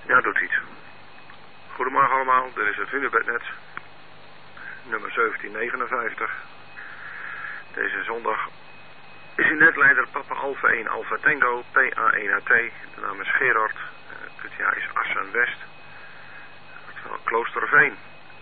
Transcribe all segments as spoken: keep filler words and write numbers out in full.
Ja, doet iets. Goedemorgen allemaal, dit is het Hunebednet, nummer zeventien negenenvijftig. Deze zondag is uw netleider Papa Alpha één Alpha Tango, P A één H T. De naam is Gerard, het jaar is Assen West, oftewel Kloosterveen.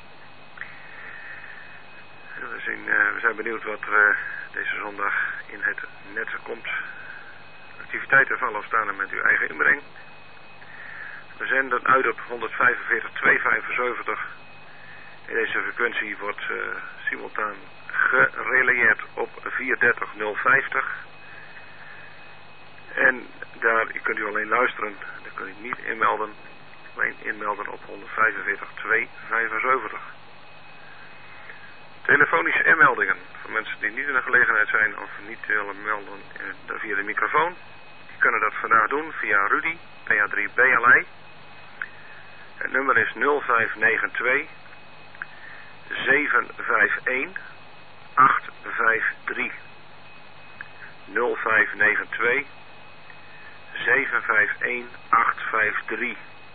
We zijn, uh, we zijn benieuwd wat uh, deze zondag in het net komt. Activiteiten vallen of staan er met uw eigen inbreng. We zenden uit op honderdvijfenveertig tweehonderdvijfenzeventig. En deze frequentie wordt uh, simultaan gerelayeerd op vierhonderddertig nul vijftig. En daar kunt u alleen luisteren. Daar kunt u niet inmelden. Alleen inmelden op honderdvijfenveertig tweehonderdvijfenzeventig. Telefonische inmeldingen voor mensen die niet in de gelegenheid zijn of niet willen melden uh, via de microfoon. Die kunnen dat vandaag doen via Rudy, P A drie B L I. Het nummer is nul vijf negen twee zeven vijf een acht vijf drie. nul vijf negen twee zeven vijf een acht vijf drie.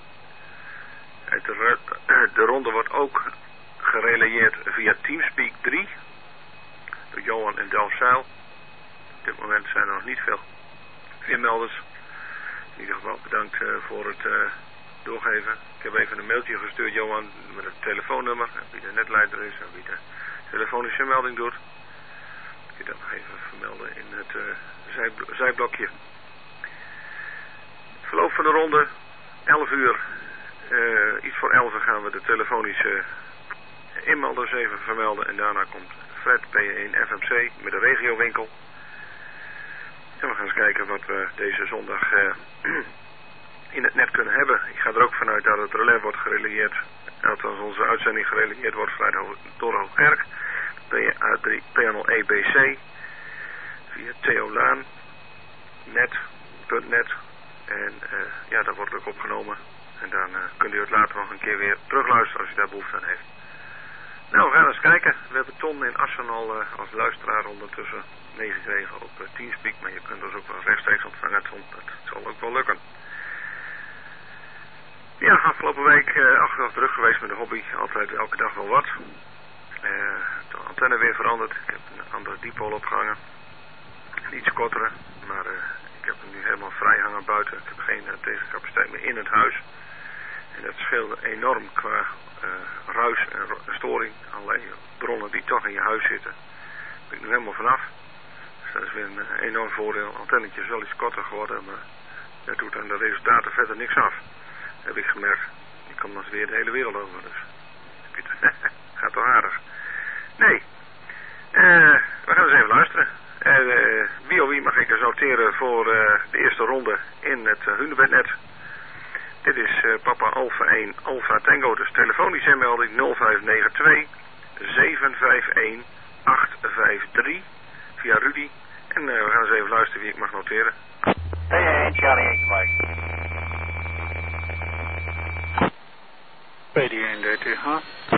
De, de ronde wordt ook gerelayeerd via Teamspeak drie door Johan en Delfzijl. Op dit moment zijn er nog niet veel inmelders. In ieder geval bedankt uh, voor het uh, doorgeven. Ik heb even een mailtje gestuurd, Johan, met het telefoonnummer, wie de netleider is en wie de telefonische melding doet. Ik kan dat nog even vermelden in het uh, zij, zijblokje. Verloop van de ronde, elf uur, uh, iets voor elf gaan we de telefonische inmelders even vermelden. En daarna komt Fred P één F M C met de regiowinkel. En we gaan eens kijken wat we deze zondag uh, in het net kunnen hebben. Ik ga er ook vanuit dat het relais wordt gerelayeerd. Althans onze uitzending gerelayeerd wordt vanuit door Hoogkerk. P A drie P nul E B C. Via Theo Laan. Net. .net. En uh, ja, dat wordt ook opgenomen. En dan uh, kunt u het later nog een keer weer terugluisteren als u daar behoefte aan heeft. Nou, we gaan eens kijken. We hebben Ton in Assen al uh, als luisteraar ondertussen meegekregen op uh, Teamspeak. Maar je kunt ons ook wel rechtstreeks ontvangen, Ton. Dat zal ook wel lukken. Ja, afgelopen week uh, acht dag druk geweest met de hobby. Altijd elke dag wel wat. Uh, de antenne weer veranderd. Ik heb een andere dipool opgehangen. Een iets kortere. Maar uh, ik heb hem nu helemaal vrij hangen buiten. Ik heb geen uh, tegencapaciteit meer in het huis. En dat scheelde enorm qua uh, ruis en storing. Allerlei bronnen die toch in je huis zitten. Daar ben ik nu helemaal vanaf. Dus dat is weer een uh, enorm voordeel. Antennetje is wel iets korter geworden. Maar dat doet aan de resultaten verder niks af. Heb ik gemerkt. Die komt dan weer de hele wereld over. Dus gaat toch aardig. Nee. Uh, we gaan eens even luisteren. Uh, wie of wie mag ik er noteren voor uh, de eerste ronde in het uh, Hunebednet. Dit is uh, Papa Alpha één Alpha Tango. Dus telefonische inmelding nul vijf negen twee zeven vijf een acht vijf drie via Rudy. En uh, we gaan eens even luisteren wie ik mag noteren. Hey, hey, Charlie, Mike. P D één D T H.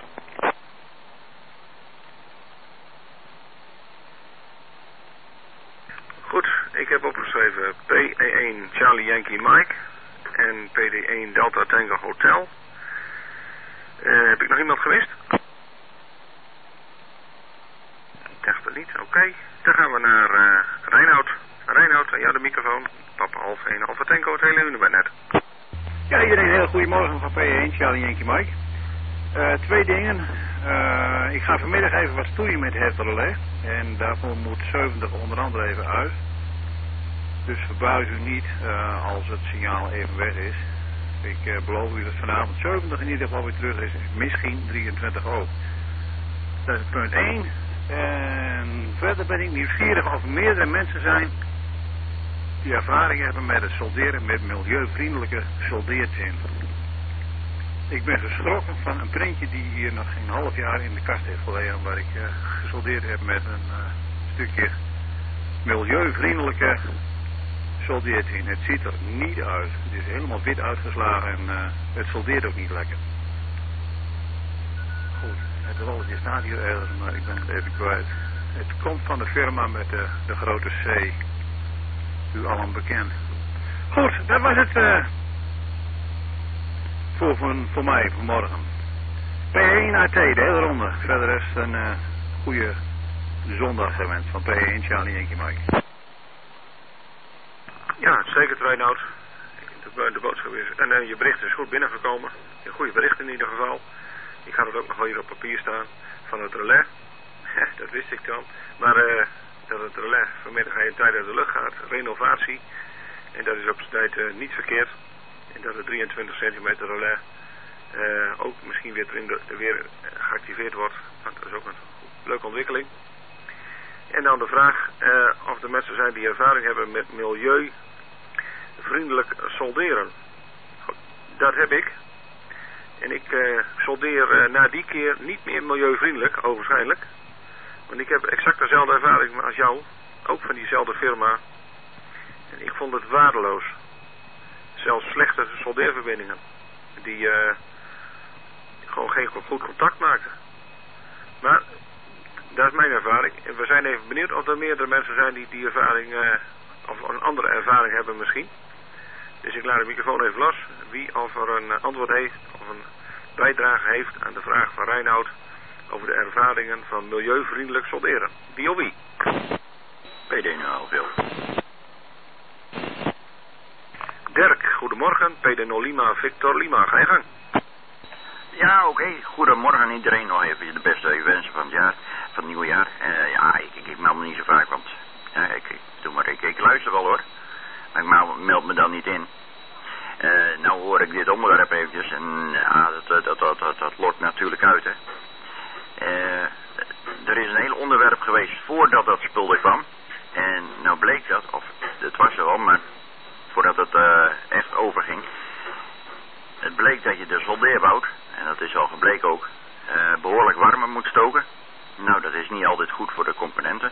Goed, ik heb opgeschreven P E één Charlie Yankee Mike en P D één Delta Tango Hotel. Uh, heb ik nog iemand gemist? Ik dacht het niet, oké. Okay. Dan gaan we naar uh, Reinoud. Reinoud, aan jou de microfoon. Papa Alpha één Alpha Tango, het hele Hunebednet. Ja, iedereen een hele goede morgen van P één, Charlie Yankee Mike. Uh, twee dingen. Uh, ik ga vanmiddag even wat stoeien met het relais. En daarvoor moet zeventig onder andere even uit. Dus verbaas u niet uh, als het signaal even weg is. Ik uh, beloof u dat vanavond zeventig in ieder geval weer terug is. Misschien drieëntwintig ook. Dat is punt één. En verder ben ik nieuwsgierig of er meerdere mensen zijn die ervaring hebben met het solderen met milieuvriendelijke soldeertin. Ik ben geschrokken van een printje die hier nog geen half jaar in de kast heeft gelegen, waar ik uh, gesoldeerd heb met een uh, stukje milieuvriendelijke soldeertin. Het ziet er niet uit. Het is helemaal wit uitgeslagen en uh, het soldeert ook niet lekker. Goed, het rolletje staat hier ergens, maar ik ben het even kwijt. Het komt van de firma met de, de grote C. U allen bekend. Goed, dat was het uh, voor, van, voor mij vanmorgen. P één A T, de hele ronde. Verder is een uh, goede zondag gewenst van P één Charlie Yankee Mike. Ja, zeker Reinoud. De, de boodschap is, en uh, je bericht is goed binnengekomen. Een goede bericht in ieder geval. Ik had het ook nog wel hier op papier staan van het relais. Dat wist ik dan. Maar uh, dat het relais vanmiddag een tijd uit de lucht gaat. Renovatie. En dat is op zijn tijd uh, niet verkeerd. En dat het drieëntwintig centimeter relais uh, ook misschien weer, de, weer uh, geactiveerd wordt. Want dat is ook een leuke ontwikkeling. En dan de vraag uh, of er mensen zijn die ervaring hebben met milieuvriendelijk solderen. Dat heb ik. En ik uh, soldeer uh, na die keer niet meer milieuvriendelijk, waarschijnlijk. Want ik heb exact dezelfde ervaring als jou. Ook van diezelfde firma. En ik vond het waardeloos. Zelfs slechte soldeerverbindingen. Die uh, gewoon geen goed contact maken. Maar dat is mijn ervaring. En we zijn even benieuwd of er meerdere mensen zijn die die ervaring, uh, of een andere ervaring hebben misschien. Dus ik laat de microfoon even los. Wie of er een antwoord heeft, of een bijdrage heeft aan de vraag van Reinoud over de ervaringen van milieuvriendelijk solderen. Wie of wie? P D nul veel. Dirk, goedemorgen. P D nul Lima, Victor Lima. Ga je gang. Ja, oké. Okay. Goedemorgen iedereen. Nog even de beste wensen van het jaar, van het nieuwe jaar. Uh, ja, ik, ik, ik meld me niet zo vaak, want ja, ik, ik, doe maar, ik, ik luister wel hoor. Maar ik meld me dan niet in. Uh, nou hoor ik dit onderwerp eventjes en ja, dat, dat, dat, dat, dat lokt natuurlijk uit hè. Uh, er is een heel onderwerp geweest voordat dat spul er kwam. En nou bleek dat, of het was er wel, maar voordat het uh, echt overging. Het bleek dat je de soldeerbout, en dat is al gebleken ook, uh, behoorlijk warmer moet stoken. Nou, dat is niet altijd goed voor de componenten.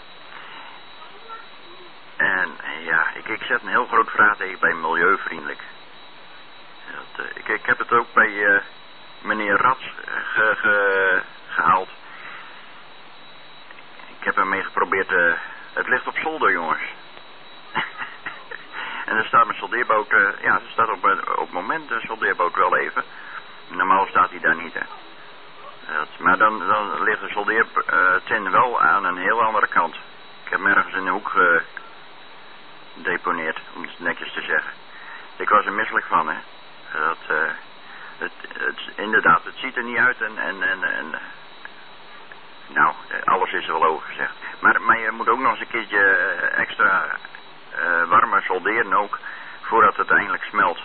En ja, ik, ik zet een heel groot vraagteken bij milieuvriendelijk. Dat, uh, ik, ik heb het ook bij uh, meneer Rats uh, ge, ge, gehaald. Ik heb ermee geprobeerd, uh, het ligt op zolder jongens. En er staat mijn soldeerboot, uh, ja, er staat op, uh, op het moment de soldeerboot wel even. Normaal staat hij daar niet hè. Dat, maar dan, dan ligt de soldeertin uh, wel aan een heel andere kant. Ik heb hem ergens in de hoek gedeponeerd, uh, om het netjes te zeggen. Ik was er misselijk van hè. Dat, uh, het, het, inderdaad, het ziet er niet uit en, en, en, en nou, alles is er wel over gezegd. Maar, maar je moet ook nog eens een keertje uh, extra uh, warmer solderen ook, voordat het eindelijk smelt.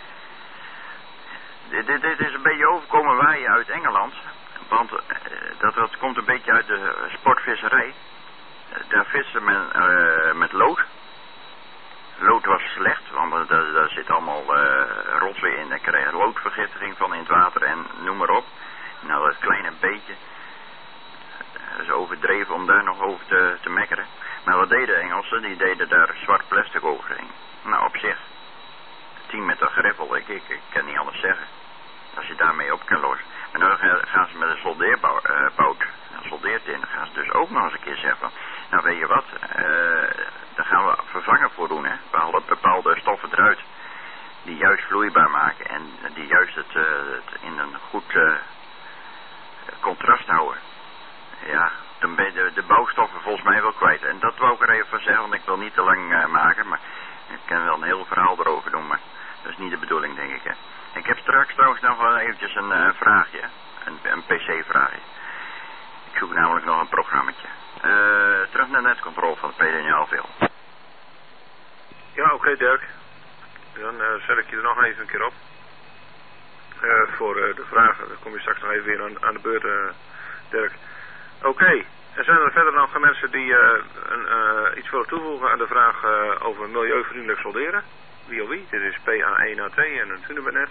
Dit, dit, dit is een beetje overkomen waaien uit Engeland, want uh, dat, dat komt een beetje uit de sportvisserij. Uh, daar vissen men uh, met lood. Lood was slecht, want daar, daar zit allemaal uh, rotzooi in. Daar krijg je loodvergiftiging van in het water en noem maar op. Nou, dat kleine beetje uh, is overdreven om daar nog over te, te mekkeren. Maar wat deden de Engelsen? Die deden daar zwart plastic overheen. Nou, op zich, tien meter greppel, ik, ik, ik kan niet anders zeggen. Als je daarmee op kan lossen. En dan gaan ze met een soldeerbout, uh, een soldeertin, dan gaan ze dus ook nog eens een keer zeggen van, nou weet je wat, uh, daar gaan we vervangen voor doen hè. We halen bepaalde stoffen eruit die juist vloeibaar maken en die juist het, uh, het in een goed uh, contrast houden. Ja, dan ben je de, de bouwstoffen volgens mij wel kwijt. En dat wou ik er even van zeggen, want ik wil niet te lang uh, maken, maar ik kan wel een heel verhaal erover doen, maar dat is niet de bedoeling denk ik hè. Ik heb straks trouwens nog wel eventjes een uh, vraagje, een, een P C-vraagje. Ik zoek namelijk nog een programmaatje. Uh, terug naar netcontrole van de P D N L veel. Ja, oké okay, Dirk. Dan uh, zet ik je er nog even een keer op. Uh, voor uh, de vragen, dan kom je straks nog even weer aan, aan de beurt, uh, Dirk. Oké, okay. En zijn er verder nog mensen die uh, een, uh, iets willen toevoegen aan de vraag uh, over milieuvriendelijk solderen? Wie of wie? Dit is P A één A T en een Tunebenet.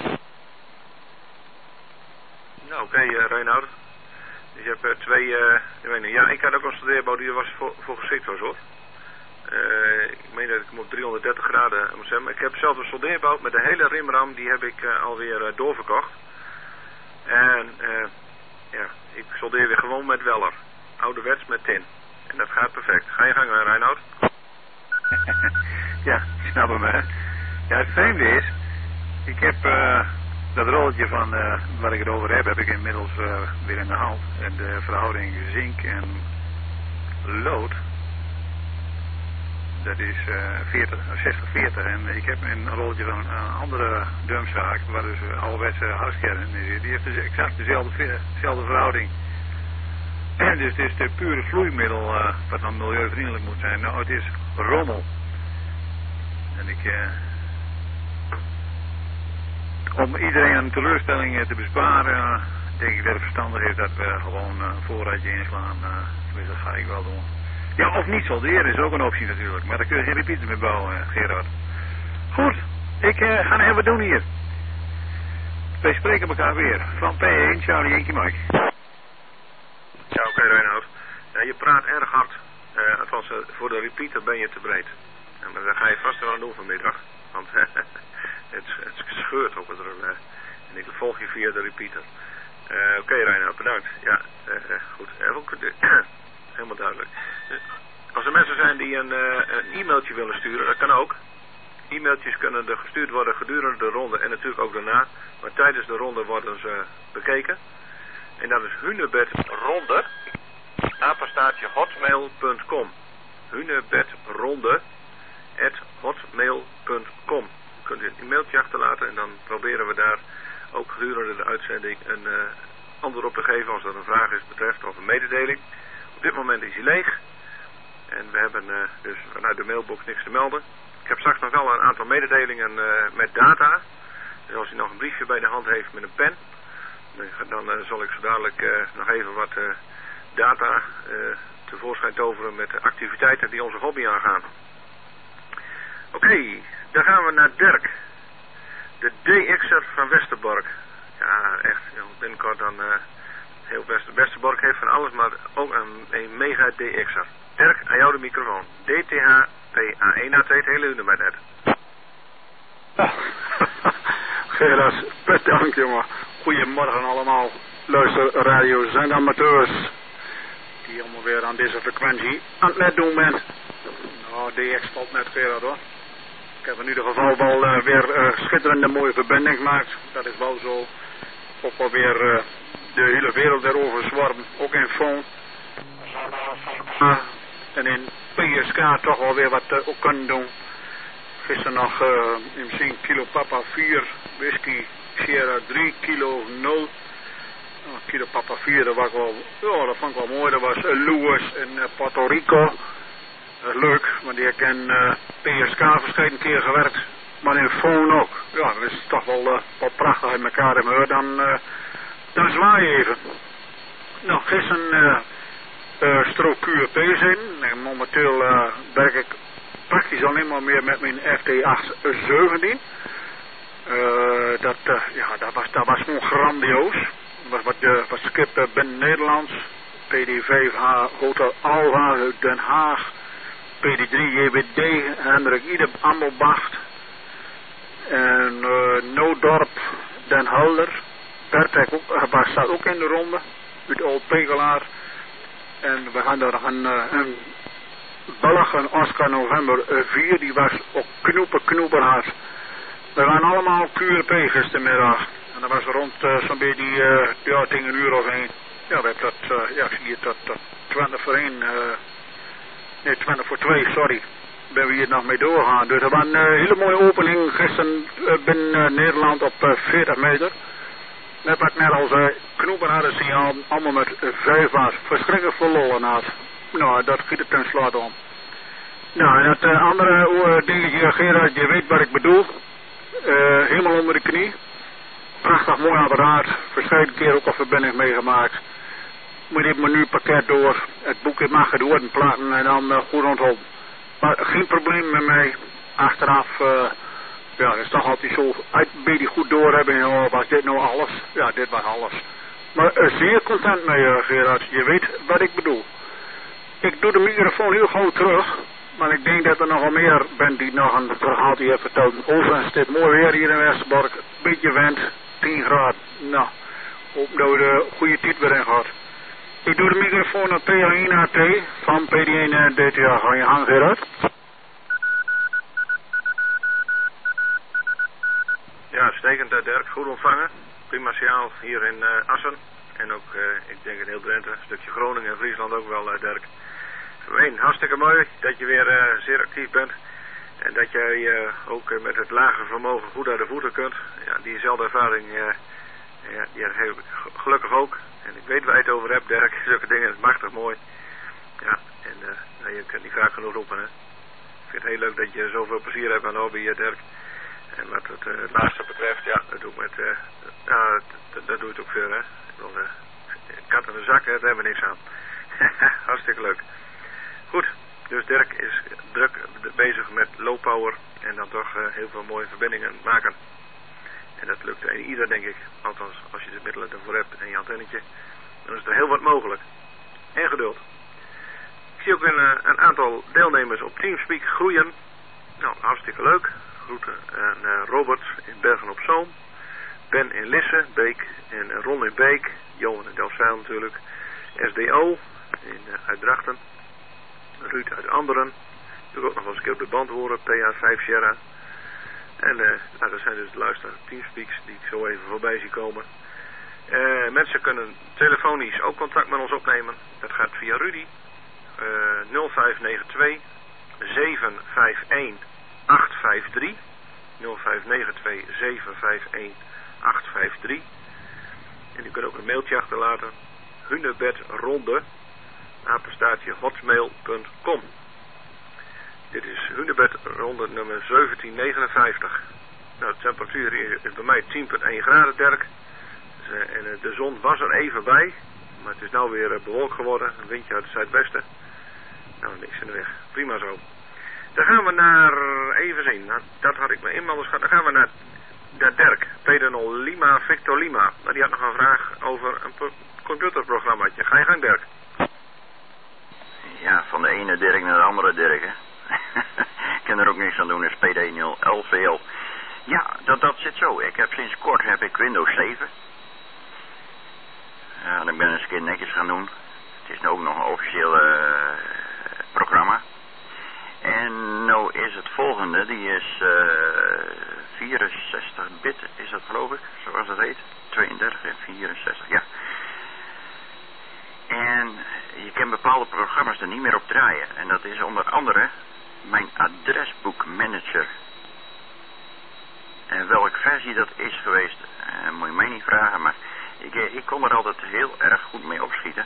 Nou, oké, okay, uh, Reinoud. Dus je hebt uh, twee, uh, ik weet niet, ja, ik had ook een soldeerbout die er was voor, voor geschikt was hoor. Uh, ik meen dat ik hem op driehonderddertig graden moet zetten. Maar ik heb zelf een soldeerbout met de hele rimram, die heb ik uh, alweer uh, doorverkocht. En uh, ja, ik soldeer weer gewoon met weller. Ouderwets met tin. En dat gaat perfect. Ga je gang, Reinoud. Ja, ik snap hem hè. Ja, het vreemde is, ik heb uh, Dat rolletje van uh, waar ik het over heb, heb ik inmiddels uh, weer in de hand. En de verhouding zink en lood, dat is uh, veertig, zestig veertig. En ik heb een rolletje van een andere dumpzaak, waar dus uh, ouderwetse harskern in zit. Die heeft dus exact dezelfde, dezelfde verhouding. En dus het is de pure vloeimiddel uh, wat dan milieuvriendelijk moet zijn. Nou, het is rommel. En ik... Uh, Om iedereen een teleurstelling te besparen, uh, denk ik dat het verstandig is dat we gewoon uh, een voorraadje inslaan. Uh, dat ga ik wel doen. Ja, of niet solderen is ook een optie natuurlijk. Maar dan kun je geen repeater meer bouwen, uh, Gerard. Goed, ik uh, ga even wat doen hier. Wij spreken elkaar weer. Van P één, Charlie Yankee Mike. Ja, oké okay, Reinoud. Ja, je praat erg hard. Uh, althans, uh, voor de repeater ben je te breed. Ja, maar dat ga je vast wel aan doen vanmiddag. Want het, het scheurt op het relais. En ik volg je via de repeater. Uh, Oké okay, Reinoud, bedankt. Ja, uh, goed. Uh, helemaal duidelijk. Uh, als er mensen zijn die een, uh, een e-mailtje willen sturen, dat kan ook. E-mailtjes kunnen er gestuurd worden gedurende de ronde en natuurlijk ook daarna. Maar tijdens de ronde worden ze bekeken. En dat is hunebedronde, apenstaartje hotmail punt com. hunebedronde at hotmail punt com. Je kunt een e-mailtje achterlaten en dan proberen we daar ook gedurende de uitzending een uh, antwoord op te geven als er een vraag is betreft of een mededeling. Op dit moment is hij leeg en we hebben uh, dus vanuit de mailbox niks te melden. Ik heb straks nog wel een aantal mededelingen uh, met data. Dus als u nog een briefje bij de hand heeft met een pen, dan uh, zal ik zo dadelijk uh, nog even wat uh, data uh, tevoorschijn toveren met de activiteiten die onze hobby aangaan. Oké, okay, dan gaan we naar Dirk. De D X'er van Westerbork. Ja, echt, binnenkort dan uh, heel best. Westerbork heeft van alles, maar ook een, een mega D X'er. Dirk, aan jou de microfoon. D T H P A één A twee, het hele uur bij net. Gerard, bedankt jongen. Goedemorgen allemaal. Luister, radio zendamateurs. Die allemaal weer aan deze frequentie aan het net doen bent. Nou, D X valt net Gerard hoor. Ik heb in ieder geval wel uh, weer uh, schitterende mooie verbinding gemaakt. Dat is wel zo. Ook wel weer uh, de hele wereld erover zwarm. Ook in phone. Uh, en in P S K toch wel weer wat uh, ook kunnen doen. Gisteren nog uh, misschien kilo papa vier, whisky Sierra drie, kilo nul. Uh, kilo papa vier, dat was wel, ja, dat vond ik wel mooi. Dat was uh, Lewis in uh, Puerto Rico. Uh, leuk, want die heb ik in uh, P S K verschillende keer gewerkt. Maar in phone ook. Ja, dat is toch wel, uh, wel prachtig in elkaar hebben hoor. Dan, uh, dan zwaai je even. Nou, gisteren uh, uh, strook Q R P's in. En momenteel uh, werk ik praktisch alleen maar meer met mijn F T acht zeventien. Uh, dat, uh, ja, dat, was, dat was gewoon grandioos. Dat was wat, uh, wat skip uh, binnen Nederlands. P D vijf H Hotel Alva uit Den Haag. P D drie J W D Hendrik Ieder Amelbacht. En uh, Noodorp Den Helder. Bert ook, uh, staat ook in de ronde. Uit Oud Pekelaar. En we gaan er nog een, uh, een Belg, een Oscar November vier, die was ook knoepen knoeperhard. We waren allemaal Q R P gistermiddag. En dat was rond uh, zo'n beetje uh, ja, tegen een uur of één. Ja, we hebben dat, uh, ja, ik zie het, dat, dat twintig voor één, uh, nee, twintig voor twee, sorry. Ben we hier nog mee doorgaan. Dus dat was een uh, hele mooie opening gisteren uh, binnen uh, Nederland op uh, veertig meter. Net wat ik net al zei, knoeperharde signaal, allemaal met uh, vijf was. Verschrikkelijk veel lollen had. Nou, dat giet het tenslotte om. Nou, en dat uh, andere uh, dingetje, Gerard, je weet wat ik bedoel. Uh, helemaal onder de knie. Prachtig mooi apparaat. Verschillende keer ook al verbinding meegemaakt. Maar die heeft me nu pakket door. Het boekje mag het worden platen en dan uh, goed onthouden. Maar geen probleem met mij. Achteraf, uh, ja, dat is toch altijd zo. Uit een beetje goed door hebben. Oh, was dit nou alles? Ja, dit was alles. Maar uh, zeer content mee, uh, Gerard. Je weet wat ik bedoel. Ik doe de microfoon heel gewoon terug. Maar ik denk dat er nogal meer bent die nog een verhaaltje heeft verteld. Overigens is dit mooi weer hier in Westerbork. Beetje wind, tien graden. Nou, hoop dat we de goede tijd weer in gehad. Ik doe de microfoon naar P A één A T van P D één en D T A. Ga je gang, Gerard? Ja, uitstekend. uh, Dirk, goed ontvangen. Prima signaal hier in uh, Assen. En ook, uh, ik denk in heel Drenthe, een stukje Groningen en Friesland ook wel, uh, Dirk. Ween, hartstikke mooi dat je weer uh, zeer actief bent. En dat jij uh, ook uh, met het lage vermogen goed uit de voeten kunt. Ja, diezelfde ervaring, uh, ja, die heb ik gelukkig ook. En ik weet waar je het over hebt, Dirk. Zulke dingen, het is machtig mooi. Ja, en uh, nou, je kunt niet vaak genoeg roepen, hè. Ik vind het heel leuk dat je zoveel plezier hebt aan de hobby, uh, Dirk. En wat het, uh, het laatste betreft, ja, dat doe ik met, uh, ja, dat, dat, dat doe je het ook veel, hè. Ik wil, uh, kat in de zak, hè, daar hebben we niks aan. Hartstikke leuk. Goed, dus Dirk is druk bezig met low power en dan toch uh, heel veel mooie verbindingen maken. En dat lukt ieder, denk ik. Althans, als je de middelen ervoor hebt en je antennetje, dan is er heel wat mogelijk. En geduld. Ik zie ook een, uh, een aantal deelnemers op Teamspeak groeien. Nou, hartstikke leuk. Groeten aan uh, Robert in Bergen op Zoom. Ben in Lisse, Beek en Ron in Beek. Johan in Delfzijl natuurlijk. S D O in, uh, uit Drachten. Ruud uit Anderen. Ik ook nog wel eens een keer op de band horen. P A vijf Sierra. En uh, nou, dat zijn dus de luisteraars Teamspeaks die ik zo even voorbij zie komen. Uh, mensen kunnen telefonisch ook contact met ons opnemen. Dat gaat via Rudy. Uh, nul vijf negen twee zeven vijf een acht vijf drie. nul vijf negen twee zeven vijf een acht vijf drie. En u kunt ook een mailtje achterlaten. Hunebedronde apenstaartje hotmail punt com. Dit is Hunebedronde nummer zeventien negenenvijftig. Nou, de temperatuur is bij mij tien komma één graden, Dirk. Dus, uh, en uh, de zon was er even bij. Maar het is nou weer uh, bewolkt geworden. Een windje uit het zuidwesten. Nou, niks in de weg. Prima zo. Dan gaan we naar, even zien. Nou, dat had ik me inmelders gehad. Dan gaan we naar, naar Dirk. Peter nul Lima Victor Lima. Nou, die had nog een vraag over een computerprogrammaatje. Ga je gang, Dirk. Ja, van de ene Dirk naar de andere Dirk, hè. Ik kan er ook niks aan doen, is P D nul L V L. Ja, dat, dat zit zo. Ik heb sinds kort heb ik Windows zeven. Ja, ik ben eens een keer netjes gaan doen. Het is nu ook nog een officieel uh, programma. En nou is het volgende, die is uh, vierenzestig bit, is dat geloof ik, zoals dat heet. tweeëndertig en vierenzestig, ja. En je kan bepaalde programma's er niet meer op draaien. En dat is onder andere mijn adresboekmanager. En welke versie dat is geweest, uh, moet je mij niet vragen, maar ik, ik kon er altijd heel erg goed mee opschieten.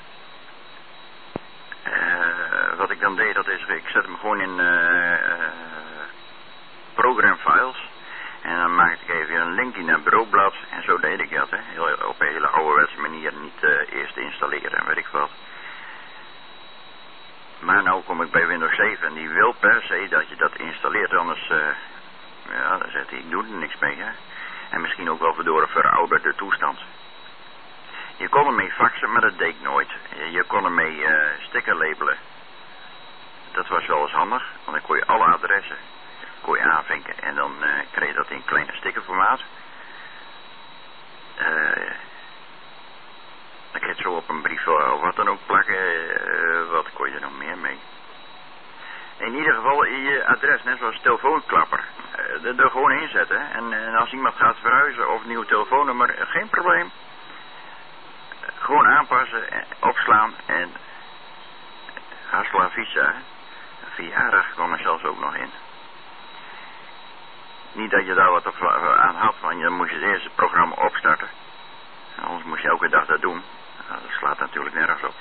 Uh, wat ik dan deed, dat is, ik zet hem gewoon in uh, uh, programfiles. En dan maakte ik even een linkje naar het bureaublad. En zo deed ik dat, hè. Heel, op een hele ouderwetse manier, niet uh, eerst installeren en weet ik wat. Maar nou kom ik bij Windows zeven en die wil per se dat je dat installeert. Anders, uh, ja, dan zegt hij, ik doe er niks mee, hè. En misschien ook wel door een verouderde toestand. Je kon ermee faxen, maar dat deed ik nooit. Je kon ermee uh, sticker labelen. Dat was wel eens handig, want dan kon je alle adressen kon je aanvinken. En dan uh, kreeg je dat in kleine stickerformaat. Uh, dan kun je het zo op een brief of wat dan ook plakken. Uh, wat kon je er nog meer mee? In ieder geval je adres, net zoals telefoonklapper. Uh, er, er gewoon inzetten. En, en als iemand gaat verhuizen of een nieuw telefoonnummer, uh, geen probleem. Gewoon aanpassen, en opslaan en Hasla Visa, verjaardag kwam er zelfs ook nog in. Niet dat je daar wat op, aan had, want dan moest je het eerst het programma opstarten. En anders moest je elke dag dat doen. Nou, dat slaat natuurlijk nergens op.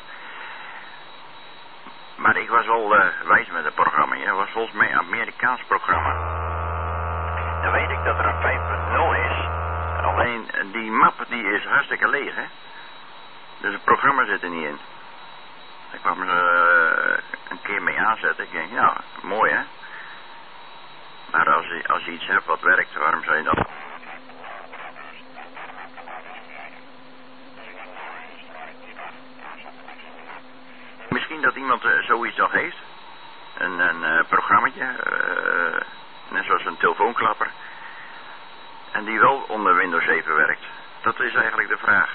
Maar ik was wel uh, wijs met het programma. Het was volgens mij een Amerikaans programma. Dan weet ik dat er een vijf punt nul is. Alleen die map die is hartstikke leeg, hè. Dus het programma zit er niet in. Ik kwam er uh, een keer mee aanzetten. Ik denk, ja, mooi hè. Maar als je, als je iets hebt wat werkt, waarom zou je dat... Misschien dat iemand uh, zoiets nog heeft. Een, een uh, programmaatje. Uh, net zoals een telefoonklapper. En die wel onder Windows zeven werkt. Dat is eigenlijk de vraag.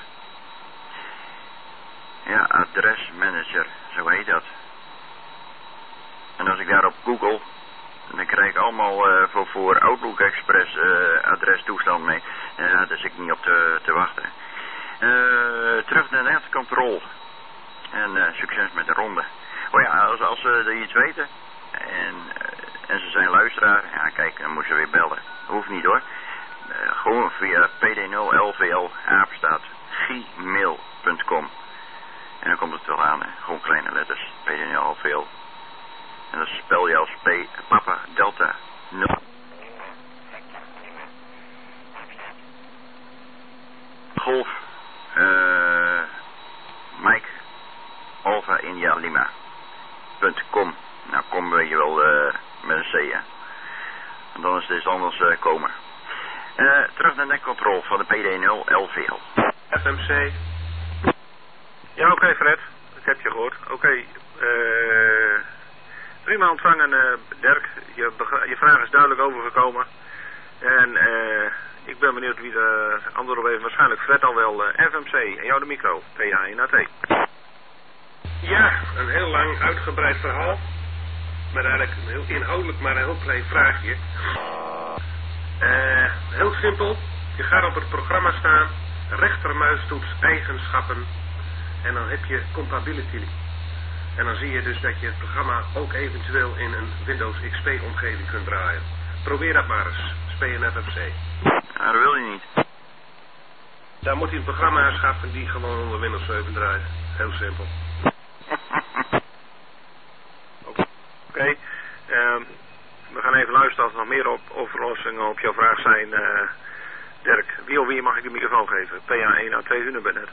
Ja, adresmanager, zo heet dat. En als ik daar op Google, dan krijg ik allemaal uh, voor, voor Outlook Express uh, adrestoestand mee. Ja, daar zit ik niet op te, te wachten. Uh, terug naar Net Control. En uh, succes met de ronde. Oh ja, als, als ze er iets weten en, uh, en ze zijn luisteraar, ja kijk, dan moeten ze weer bellen. Hoeft niet hoor. Uh, gewoon via P D nul L V L apenstaat gmail punt com. En dan komt het wel aan, hè. Gewoon kleine letters, P D nul L V L. En dat spel je als P, Papa, Delta, nul. Golf, uh, Mike, Alpha India Lima, punt com. Nou, kom weet je wel uh, met een C, hè. En dan is het iets anders uh, komen. Uh, terug naar Net Control van de P D nul L V L. F M C. Ja, oké okay, Fred. Ik heb je gehoord. Oké. Okay, uh, prima ontvangen uh, Dirk. Je, je vraag is duidelijk overgekomen. En uh, ik ben benieuwd wie de antwoord op heeft. Waarschijnlijk Fred al wel. Uh, F M C. En jou de micro. P H één A T. Ja, een heel lang uitgebreid verhaal. Maar eigenlijk een heel inhoudelijk maar een heel klein vraagje. Uh, heel simpel. Je gaat op het programma staan. Rechtermuistoets eigenschappen. En dan heb je compatibility. En dan zie je dus dat je het programma ook eventueel in een Windows X P omgeving kunt draaien. Probeer dat maar eens. Speel je net F M C. Nou, dat wil je niet. Daar moet je een programma aanschaffen die gewoon onder Windows zeven draait. Heel simpel. Oké. Okay. Um, we gaan even luisteren als er nog meer op, oplossingen op jouw vraag zijn. Uh, Dirk, wie of wie mag ik de microfoon geven? P H één A T Hunebednet.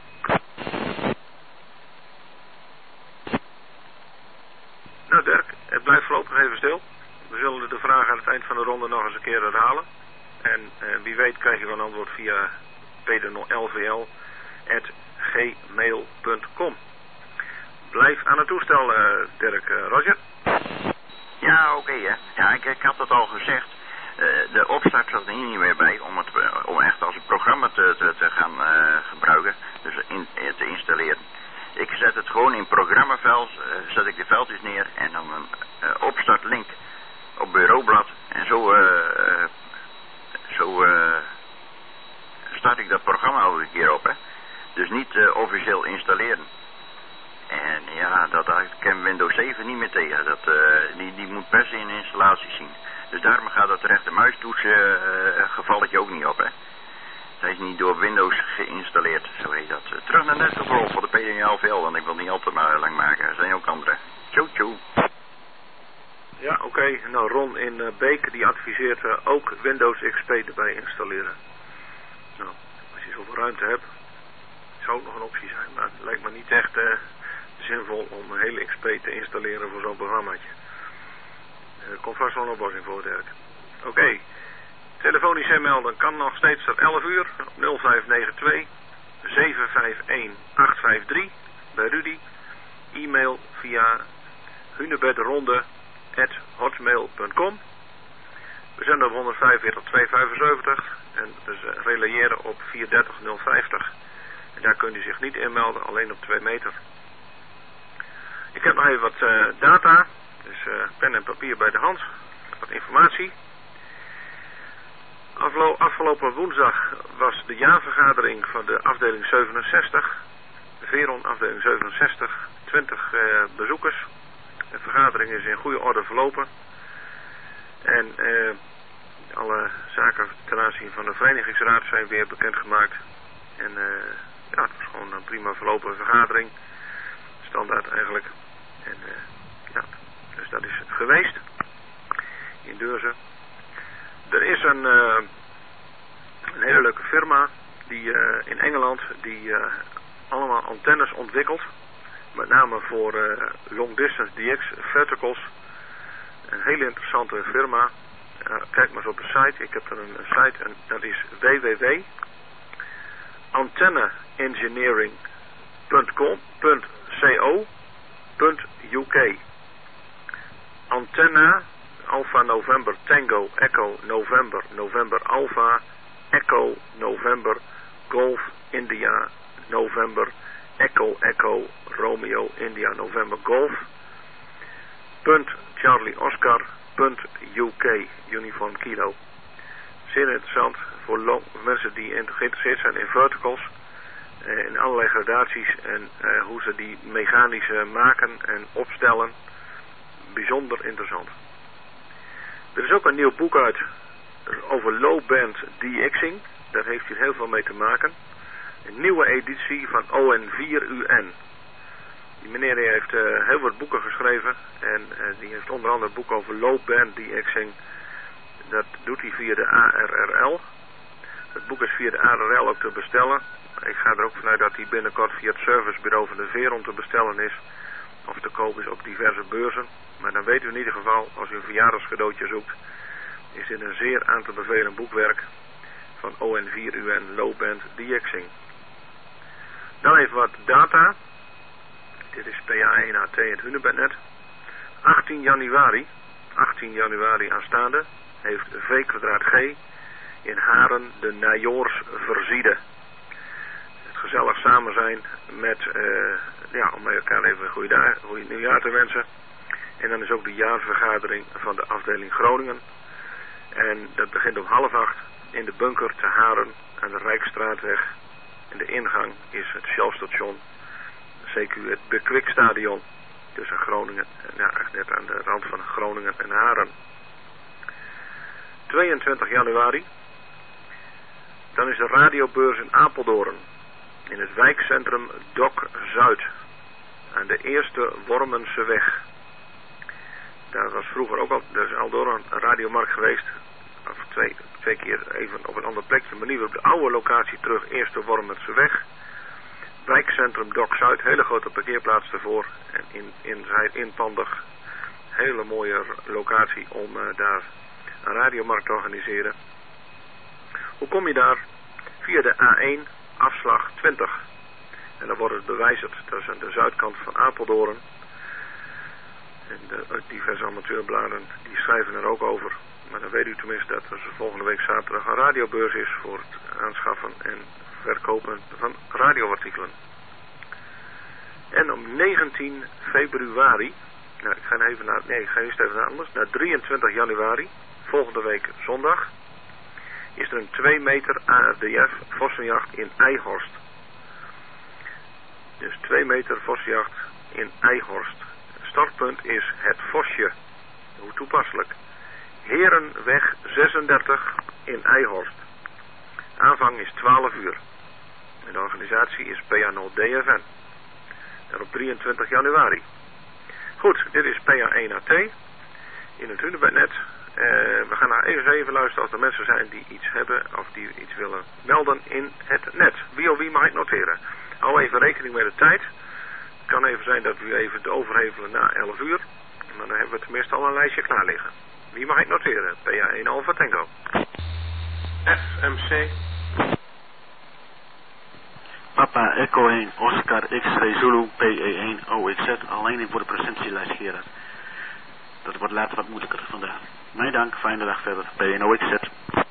Nou Dirk, het blijft voorlopig even stil. We zullen de vraag aan het eind van de ronde nog eens een keer herhalen. En uh, wie weet krijg je wel een antwoord via P D nul L V L at gmail punt com. Blijf aan het toestel, uh, Dirk. Uh, Roger? Ja, oké, okay, hè. Ja, ik, ik had het al gezegd. Uh, de opstart zat er hier niet meer bij om het uh, om echt als een programma te, te, te gaan uh, gebruiken. Dus in, uh, te installeren. Ik zet het gewoon in programmaveld, uh, zet ik de veldjes neer en dan een uh, opstartlink op bureaublad. En zo, uh, uh, zo uh, start ik dat programma ook een keer op, hè. Dus niet uh, officieel installeren. En ja, dat, dat kan Windows zeven niet meer tegen. Dat, uh, die, die moet per se in installatie zien. Dus daarom gaat dat rechtermuistoets uh, gevalletje ook niet op, hè. Dat is niet door Windows geïnstalleerd, zo heet dat. Uh, terug naar Net Control voor de P D nul L V L, want ik wil niet altijd maar lang maken. Er zijn ook andere. Tjoe tjoe. Ja, oké. Okay. Nou, Ron in uh, Beek, die adviseert uh, ook Windows X P erbij installeren. Nou, als je zoveel ruimte hebt, zou het nog een optie zijn. Maar het lijkt me niet echt uh, zinvol om een hele X P te installeren voor zo'n programmaatje. Er komt vast wel een oplossing voor, Dirk. Oké. Okay. Telefonisch inmelden kan nog steeds tot elf uur op nul vijf negen twee zeven vijf een acht vijf drie bij Rudy. E-mail via hunebedronde at hotmail punt com. We zijn op honderdvijfenveertig tweehonderdvijfenzeventig en dus uh, relayeren op vierhonderddertig nul vijftig. En daar kunt u zich niet inmelden, alleen op twee meter. Ik heb nog even wat uh, data, dus uh, pen en papier bij de hand, wat informatie. Aflo- afgelopen woensdag was de jaarvergadering van de afdeling zevenenzestig, de Veron afdeling zevenenzestig, twintig uh, bezoekers. De vergadering is in goede orde verlopen en uh, alle zaken ten aanzien van de verenigingsraad zijn weer bekendgemaakt. En uh, ja, het was gewoon een prima verlopen vergadering, standaard eigenlijk. En uh, ja, dus dat is geweest in Deurzen. Er is een, uh, een hele leuke firma die uh, in Engeland die uh, allemaal antennes ontwikkelt. Met name voor uh, long distance D X verticals. Een hele interessante firma. Uh, kijk maar eens op de site. Ik heb er een, een site en dat is w w w punt antenneengineering punt co punt u k. Antenna Alpha November Tango Echo November November Alpha Echo November Golf India November Echo Echo Romeo India November Golf punt Charlie Oscar punt U K, Uniform Kilo. Zeer interessant voor lo- mensen die geïnteresseerd zijn in verticals, uh, in allerlei gradaties en uh, hoe ze die mechanisch uh, maken en opstellen. Bijzonder interessant. Er is ook een nieuw boek uit over low band DXing. Daar heeft hier heel veel mee te maken. Een nieuwe editie van O N vier U N. Die meneer die heeft uh, heel wat boeken geschreven. En uh, die heeft onder andere een boek over low band DXing. Dat doet hij via de A R R L. Het boek is via de A R R L ook te bestellen. Ik ga er ook vanuit dat hij binnenkort via het servicebureau van de Veron te bestellen is. Of te kopen is op diverse beurzen. Maar dan weet u in ieder geval, als u een verjaardagscadeautje zoekt, is dit een zeer aan te bevelen boekwerk van O N vier U N Low Band DXing. Dan even wat data. Dit is P A één A T het Hunebednet. achttien januari, achttien januari aanstaande, heeft V kwadraat G in Haren de Najoors Verziede. Het gezellig samen zijn met, uh, ja, om elkaar even een goede, goede nieuwjaar te wensen. En dan is ook de jaarvergadering van de afdeling Groningen. En dat begint om half acht in de bunker te Haren aan de Rijksstraatweg. En de ingang is het Shell-station, C Q het Bekwikstadion tussen Groningen en ja, net aan de rand van Groningen en Haren. tweeëntwintig januari. Dan is de radiobeurs in Apeldoorn. In het wijkcentrum Dok Zuid. Aan de Eerste Wormense weg. Daar was vroeger ook al, er is al door een radiomarkt geweest. Of twee, twee keer even op een ander plekje. Maar nu op de oude locatie terug. Eerste Wormense weg. Wijkcentrum Dok Zuid. Hele grote parkeerplaats ervoor. En in, in, inpandig. Hele mooie locatie om uh, daar een radiomarkt te organiseren. Hoe kom je daar? Via de A één afslag twintig. En dan wordt het bewijzerd. Dat is aan de zuidkant van Apeldoorn. En de diverse amateurbladen die schrijven er ook over. Maar dan weet u tenminste dat er volgende week zaterdag een radiobeurs is voor het aanschaffen en verkopen van radioartikelen. En om negentien februari, nou ik ga even naar, nee ik ga eerst even naar anders, naar drieëntwintig januari, volgende week zondag, is er een twee meter A R D F vossenjacht in Eijhorst. Dus twee meter vossenjacht in Eijhorst. Startpunt is het Vosje. Hoe toepasselijk. Herenweg zesendertig in Eijhorst. Aanvang is twaalf uur. En de organisatie is P A nul D F N. En op drieëntwintig januari. Goed, dit is P A één A T. In het Hunebednet. Uh, we gaan nou eens even luisteren als er mensen zijn die iets hebben of die iets willen melden in het net. Wie of wie mag ik noteren? Hou even rekening met de tijd. Het kan even zijn dat u even het overhevelen na elf uur. Maar dan hebben we tenminste al een lijstje klaar liggen. Wie mag ik noteren? P A één Alpha Tango. F M C. Papa Echo één Oscar X-ray Zulu P E één O X Z. Alleen voor de presentielijst Gerard. Dat wordt later wat moeilijker vandaag. Mijn dank, fijne dag verder. P één O X Z.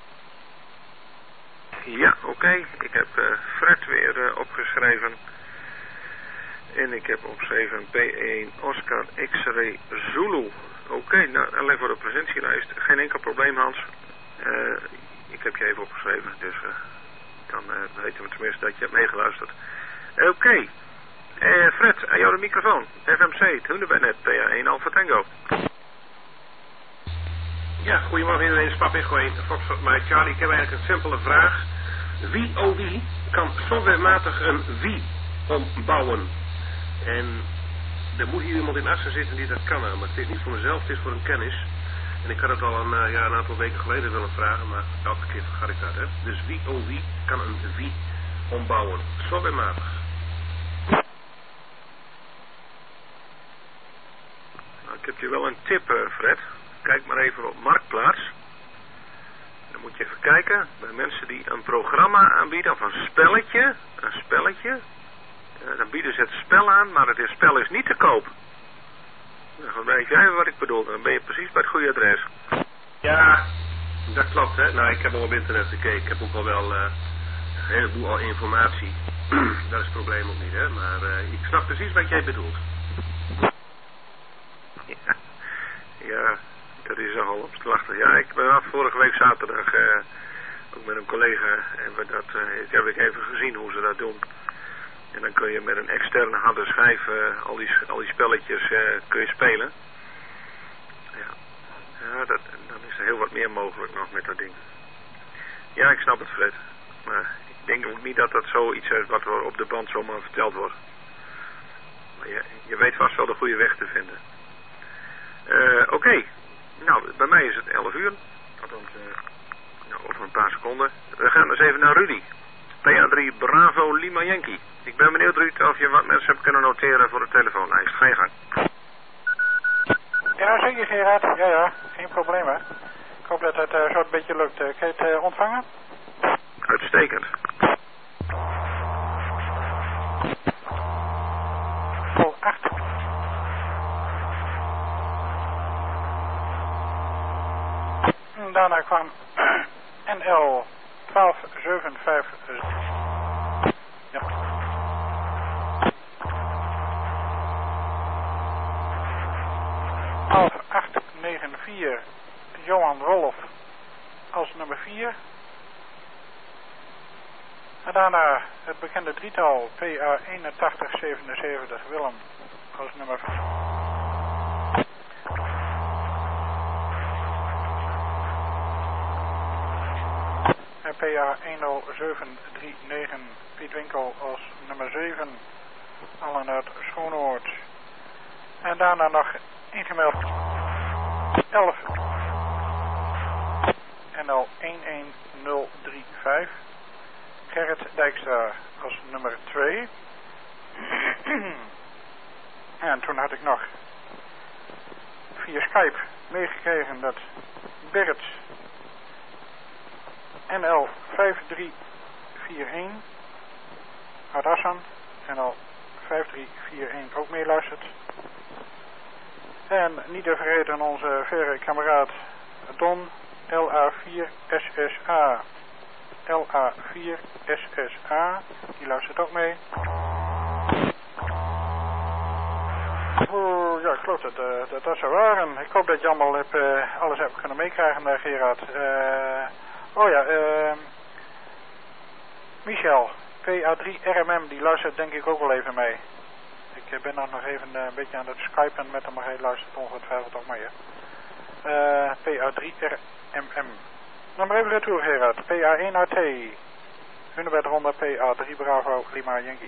Ja, oké. Okay. Ik heb uh, Fred weer uh, opgeschreven. En ik heb opgeschreven P één Oscar X-ray Zulu. Oké, okay, nou alleen voor de presentielijst. Geen enkel probleem Hans. Uh, ik heb je even opgeschreven. Dus uh, dan uh, weten we tenminste dat je hebt meegeluisterd. Oké. Okay. Uh, Fred, aan jou de microfoon. F M C, het Hunebednet, P A één Alpha Tango. Ja, goedemorgen iedereen, Spap Echo één, Foxtrot Mike Charlie. Ik heb eigenlijk een simpele vraag. Wie, oh wie, kan softwarematig een wie ombouwen? En er moet hier iemand in Assen zitten die dat kan, maar het is niet voor mezelf, het is voor een kennis. En ik had het al een, ja, een aantal weken geleden willen vragen, maar elke keer vergat ik dat, hè. Dus wie, oh wie, kan een wie ombouwen? Softwarematig. Nou, ik heb je wel een tip, uh, Fred. Kijk maar even op Marktplaats. Dan moet je even kijken bij mensen die een programma aanbieden of een spelletje. Een spelletje. Uh, dan bieden ze het spel aan, maar het spel is niet te koop. Nou, dan weet jij wat ik bedoel. Dan ben je precies bij het goede adres. Ja, dat klopt, hè. Nou, ik heb al op internet gekeken. Ik heb ook al wel uh, een heleboel al informatie. Dat is het probleem ook niet, hè. Maar uh, ik snap precies wat jij bedoelt. Ja. Ja, Dat is nogal omslachtig. Ja, ik ben af vorige week zaterdag uh, ook met een collega en we dat, uh, ik heb ik even gezien hoe ze dat doen. En dan kun je met een externe harde schijf uh, al, die, al die spelletjes uh, kun je spelen. Ja, ja dat, dan is er heel wat meer mogelijk nog met dat ding. Ja, ik snap het, Fred. Maar ik denk ook niet dat dat zoiets is wat er op de band zomaar verteld wordt. Maar je, je weet vast wel de goede weg te vinden. Uh, Oké. Okay. Nou, bij mij is het elf uur. Althans, uh, nou, over een paar seconden. We gaan eens even naar Rudy. P A drie Bravo Lima Yankee. Ik ben benieuwd, Ruud, of je wat mensen hebt kunnen noteren voor de telefoonlijst. Ga je gang. Ja, zeker, Gerard. Ja, ja. Geen probleem, hè. Ik hoop dat het uh, zo een beetje lukt. Uh, kan je het uh, ontvangen? Uitstekend. Vol acht. Daarna kwam N L twaalf zeven vijf. Ja. twaalf acht negen vier. Johan Wolf als nummer vier. En daarna het bekende drietal P A eenentachtig zevenenzeventig Willem als nummer vier. En P A een nul zeven drie negen Piet Winkel als nummer zeven. Allen uit Schoonoord. En daarna nog ingemeld elf N L een een nul drie vijf. Gerrit Dijkstra als nummer twee. En toen had ik nog via Skype meegekregen dat Bert N L vijf drie vier een uit Assen N L vijf drie vier een ook meeluistert. En niet te vergeten onze verre kameraad Don L A vier S S A. L A vier S S A, die luistert ook mee. Oh, ja, ik geloof dat, uh, dat dat zou waren. Ik hoop dat je allemaal heb, uh, alles hebt kunnen meekrijgen daar, Gerard. Uh, oh ja, uh, Michel, P A drie R M M, die luistert denk ik ook wel even mee. Ik ben nog nog even uh, een beetje aan het skypen met hem, maar hij luistert ongetwijfeld ook mee. Uh, P A drie R M M. Nou maar even retour, Gerard. P A een A T. Hunebed Ronda P A drie Bravo Lima Yankee.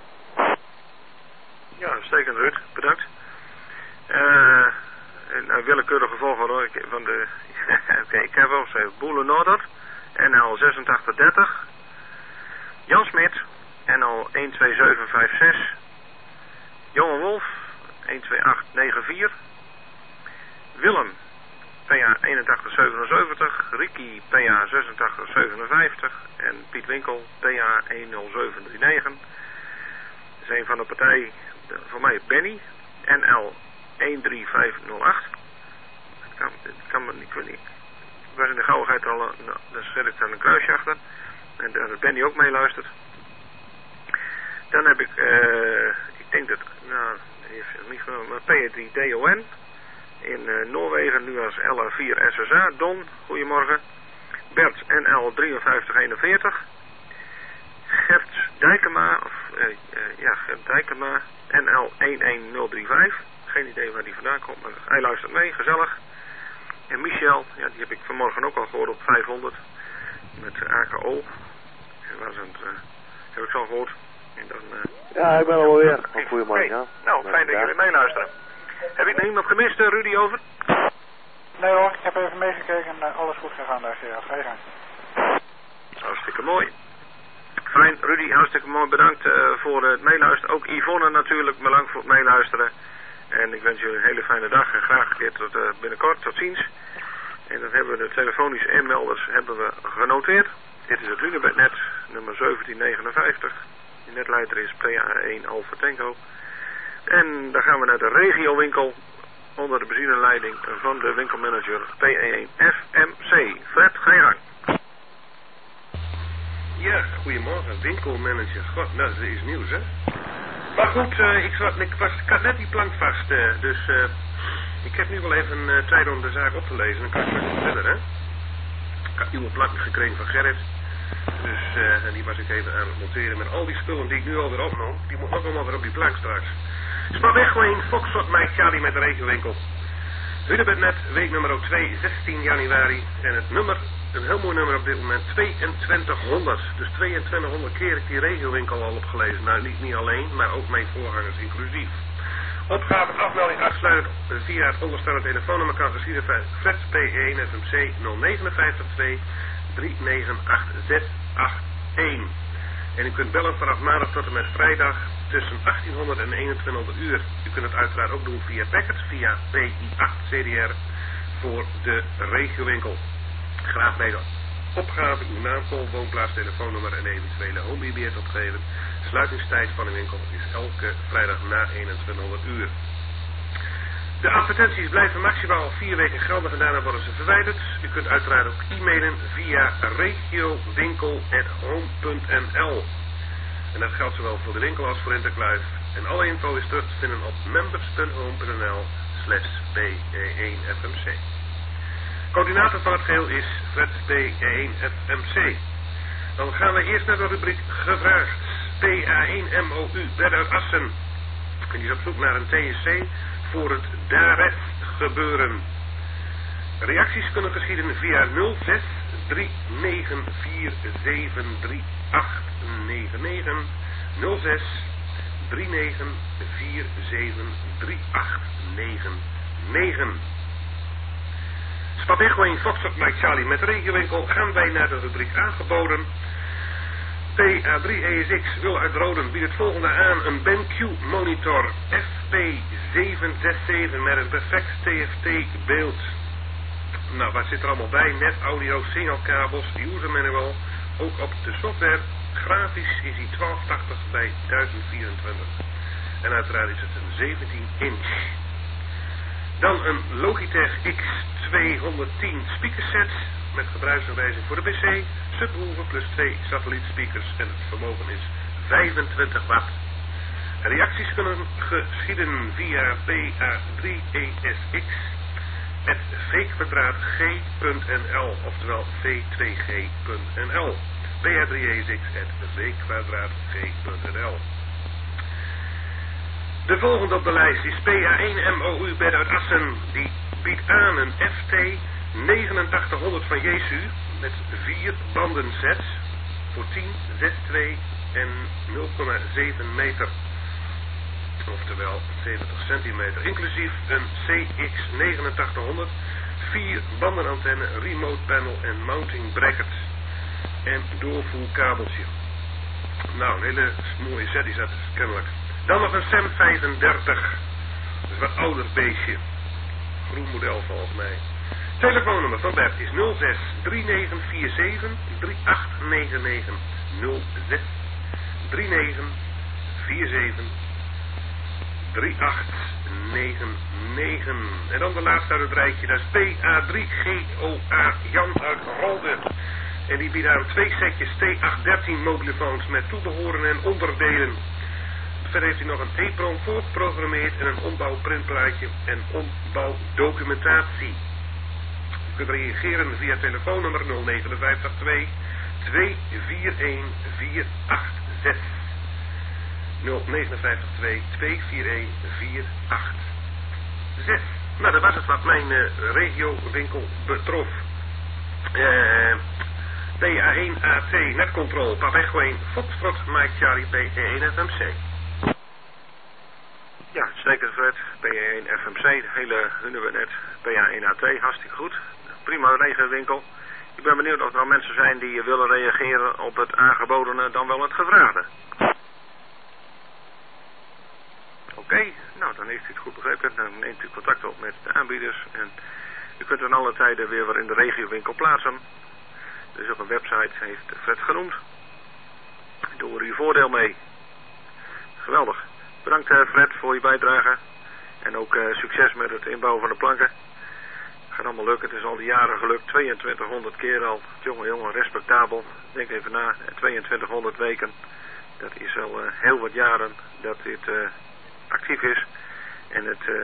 Ja, uitstekend, Ruud. Bedankt. Uh, een willekeurig gevolg van, hoor, van de... Oké, okay, ik heb ook gezegd Boele Noorder. N L zesentachtig dertig. Jan Smit. N L een twee zeven vijf zes. Johan Wolf. een twee acht negen vier. Willem. P A eenentachtig zevenenzeventig, Ricky P A zesentachtig zevenenvijftig en Piet Winkel P A een nul zeven drie negen. Dat is een van de partij, de, voor mij Benny, N L een drie vijf nul acht. Het kan, het kan me niet, ik weet niet. Ik was in de gauwigheid al, nou, daar zet ik dan een kruisje achter. En daar uh, Benny ook meeluistert. Dan heb ik, uh, ik denk dat, nou, heeft niet gewoon, maar P A drie D O N. In uh, Noorwegen nu als L A vier S S A. Don, goedemorgen. Bert N L drieënvijftig eenenveertig. Gert Dijkema, of uh, uh, ja, Gert Dijkema, N L een een nul drie vijf. Geen idee waar die vandaan komt, maar hij luistert mee, gezellig. En Michel, ja, die heb ik vanmorgen ook al gehoord op vijfhonderd. Met A K O. Dat was het, uh, heb ik zo gehoord. En dan, uh, ja, ik ben alweer. Goedemorgen. Hey, nou, fijn dat jullie meeluisteren. Heb ik nog iemand gemist, uh, Rudy, over? Nee hoor, ik heb even meegekeken en uh, alles goed gegaan daar, Gerard. Ga je gang. Hartstikke mooi. Fijn, Rudy, hartstikke mooi. Bedankt uh, voor het meeluisteren. Ook Yvonne natuurlijk, bedankt voor het meeluisteren. En ik wens jullie een hele fijne dag en graag een keer tot uh, binnenkort. Tot ziens. En dan hebben we de telefonische inmelders hebben we genoteerd. Dit is het Lunebednet, nummer zeventien negenenvijftig. De netleider is P A een Alpha Tango. En dan gaan we naar de regiowinkel onder de benzineleiding van de winkelmanager P E een F M C. Fred, ga je gang. Ja, goedemorgen, winkelmanager. God, nou, dat is nieuws, hè? Maar goed, uh, ik, zat, ik, was, ik had net die plank vast, uh, dus uh, Ik heb nu wel even uh, tijd om de zaak op te lezen. Dan kan ik straks verder, hè. Ik had nieuwe plakken gekregen van Gerrit. Dus, uh, en die was ik even aan het monteren met al die spullen die ik nu alweer opnam. Die moet ook allemaal weer op die plank straks. Sparweg Wayne, Foxtrot Mike Charlie met de regiowinkel. Hunebednet, week nummer twee, zestien januari. En het nummer, een heel mooi nummer op dit moment, tweeëntwintighonderd. Dus tweeëntwintighonderd keer heb ik die regiowinkel al opgelezen. Nou, niet, niet alleen, maar ook mijn voorgangers inclusief. Opgave afmelding uitsluitend via het onderstaande telefoonnummer kan geschieden bij Fred P één F M C nul negen vijf twee drie negen acht zes acht een. En u kunt bellen vanaf maandag tot en met vrijdag tussen achttienhonderd en eenentwintighonderd uur. U kunt het uiteraard ook doen via packet, via P I acht C D R voor de regiowinkel. Graag bij de opgave uw naam, call, woonplaats, telefoonnummer en eventuele home B B S opgeven. Sluitingstijd van de winkel is elke vrijdag na eenentwintighonderd uur. De advertenties blijven maximaal vier weken geldig en daarna worden ze verwijderd. U kunt uiteraard ook e-mailen via regiowinkel at home punt n l. En dat geldt zowel voor de winkel als voor Interclive. En alle info is terug te vinden op members punt home punt n l slash P één F M C. Coördinator van het geheel is Fred P één F M C. Dan gaan we eerst naar de rubriek gevraagd. P A één M O U, Bert uit Assen. En die is op zoek naar een T S C voor het Dares gebeuren. Reacties kunnen geschieden via nul zes drie negen vier zeven drie acht negen negen nul zes drie negen vier zeven drie acht negen negen. Spabejo in Foxtrot Mike Charlie met de regiowinkel gaan wij naar de rubriek aangeboden. P A drie E S X wil uit Roden biedt het volgende aan: een BenQ monitor F P zeven zes zeven met een perfect T F T beeld. Nou, wat zit er allemaal bij? Net audio, signalkabels, user manual, ook op de software. Grafisch is hij twaalf tachtig bij duizend vierentwintig. En uiteraard is het een zeventien inch. Dan een Logitech X tweehonderdtien speakerset met gebruiksaanwijzing voor de P C, subwoofer plus twee satellietspeakers en het vermogen is vijfentwintig watt. Reacties kunnen geschieden via P A drie E S X at v kwadraat g punt n l, oftewel v twee g punt n l. P A drie E S X at v kwadraat g punt n l. De volgende op de lijst is P A één M O U Bert uit Assen. Die biedt aan een F T negenentachtighonderd van Jesu met vier bandensets voor tien, zes, twee en nul komma zeven meter. Oftewel zeventig centimeter. Inclusief een C X negenentachtighonderd, vier bandenantenne, remote panel en mounting bracket. En doorvoerkabeltje. Nou, een hele mooie set is dat kennelijk. Dan nog een Sam vijfendertig. Dat is een wat ouder beestje. Groen model volgens mij. Telefoonnummer van Bert is nul zes drie negen vier zeven drie acht negen negen. nul zes drie negen vier zeven drie acht negen negen. En dan de laatste uit het rijtje. Dat is P A drie G O A Jan uit Rolde. En die biedt aan twee setjes T acht dertien mobielefoons met toebehoren en onderdelen. Verder heeft hij nog een EEPROM voorgeprogrammeerd en een ombouwprintplaatje en ombouwdocumentatie. U kunt reageren via telefoonnummer nul negen vijf twee twee vier een vier acht zes. nul negen vijf twee twee vier een vier acht zes. Nou, dat was het wat mijn uh, regiowinkel betrof. Uh, P A één A T Netcontrol, Papegween, Foxtrot, Mike Charlie, P één F M C. Ja, zeker Fred, P één F M C, de hele Hunebednet, P A één A T, hartstikke goed. Prima regiowinkel. Ik ben benieuwd of er al mensen zijn die willen reageren op het aangebodene dan wel het gevraagde. Oké, okay, nou dan heeft u het goed begrepen. Dan neemt u contact op met de aanbieders. En u kunt er alle tijden weer wat in de regiowinkel plaatsen. Dus op een website heeft Fred genoemd. Doe er uw voordeel mee. Geweldig. Bedankt Fred voor je bijdrage. En ook uh, succes met het inbouwen van de planken. Gaat allemaal lukken. Het is al die jaren gelukt. tweeëntwintighonderd keer al. Jongen, jongen, respectabel. Denk even na. tweeëntwintighonderd weken. Dat is al uh, heel wat jaren dat dit uh, actief is. En het, uh,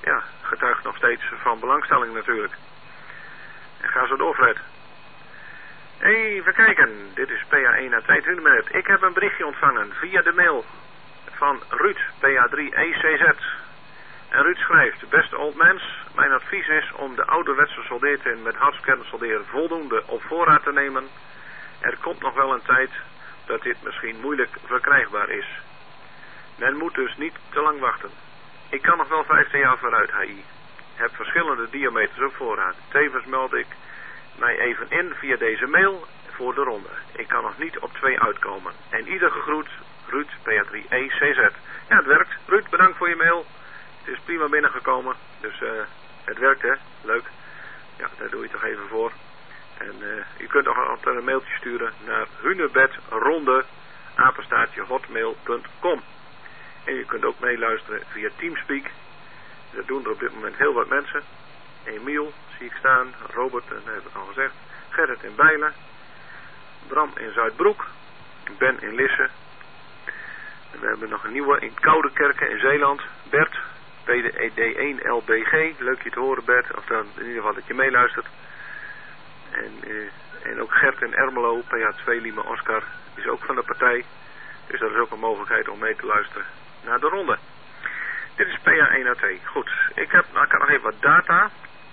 ja, getuigt nog steeds van belangstelling natuurlijk. En ga zo door, Fred. Even kijken, dit is P A één A twee Hunebed. Ik heb een berichtje ontvangen via de mail van Ruud, P A drie E C Z. En Ruud schrijft: beste old mens, mijn advies is om de ouderwetse soldeertin met hartskernsoldeer voldoende op voorraad te nemen. Er komt nog wel een tijd dat dit misschien moeilijk verkrijgbaar is. Men moet dus niet te lang wachten. Ik kan nog wel vijftien jaar vooruit, H I. Heb verschillende diameters op voorraad. Tevens meld ik mij even in via deze mail voor de ronde. Ik kan nog niet op twee uitkomen. En ieder gegroet, Ruud, P A drie E C Z. Ja, het werkt. Ruud, bedankt voor je mail. Het is prima binnengekomen. Dus uh, het werkt, hè. Leuk. Ja, daar doe je toch even voor. En uh, u kunt nog altijd een mailtje sturen naar hunebedronde apenstaartje hotmail punt com. En je kunt ook meeluisteren via Teamspeak. Dat doen er op dit moment heel wat mensen. Emiel zie ik staan, Robert, dat heb ik al gezegd, Gerrit in Bijlen, Bram in Zuidbroek, Ben in Lisse. En we hebben nog een nieuwe in Koudekerken in Zeeland, Bert, P D één L B G, leuk je te horen Bert, of dan in ieder geval dat je meeluistert. En, uh, en ook Gert in Ermelo, P A twee Lima Oscar, is ook van de partij. Dus dat is ook een mogelijkheid om mee te luisteren naar de ronde. Dit is P A één A twee. Goed, ik heb, nou, ik heb nog even wat data.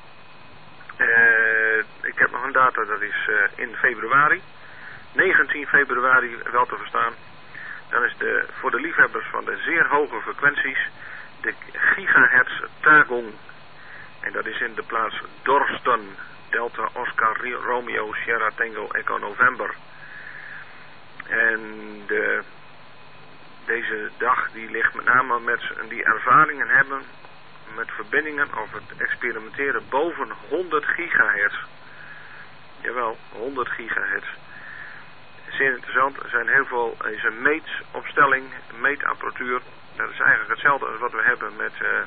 Uh, ik heb nog een data, dat is uh, in februari. negentien februari wel te verstaan. Dan is de, voor de liefhebbers van de zeer hoge frequenties de gigahertz Tagong. En dat is in de plaats Dorsten. Delta Oscar Romeo Sierra Tango Echo November. En de, deze dag die ligt met name met die ervaringen hebben met verbindingen of het experimenteren boven honderd gigahertz. Jawel, honderd gigahertz. Zeer interessant. Er zijn heel veel, is een meetopstelling, meetapparatuur. Dat is eigenlijk hetzelfde als wat we hebben met uh,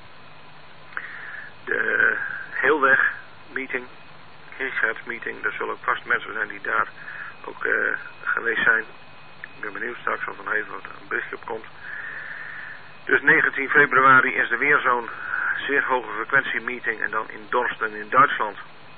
de Heelweg meeting, gigahertz meeting. Er zullen ook vast mensen zijn die daar ook uh, geweest zijn. Ik ben benieuwd straks of er even een berichtje op komt. Dus negentien februari is er weer zo'n zeer hoge frequentie meeting en dan in Dorsten in Duitsland.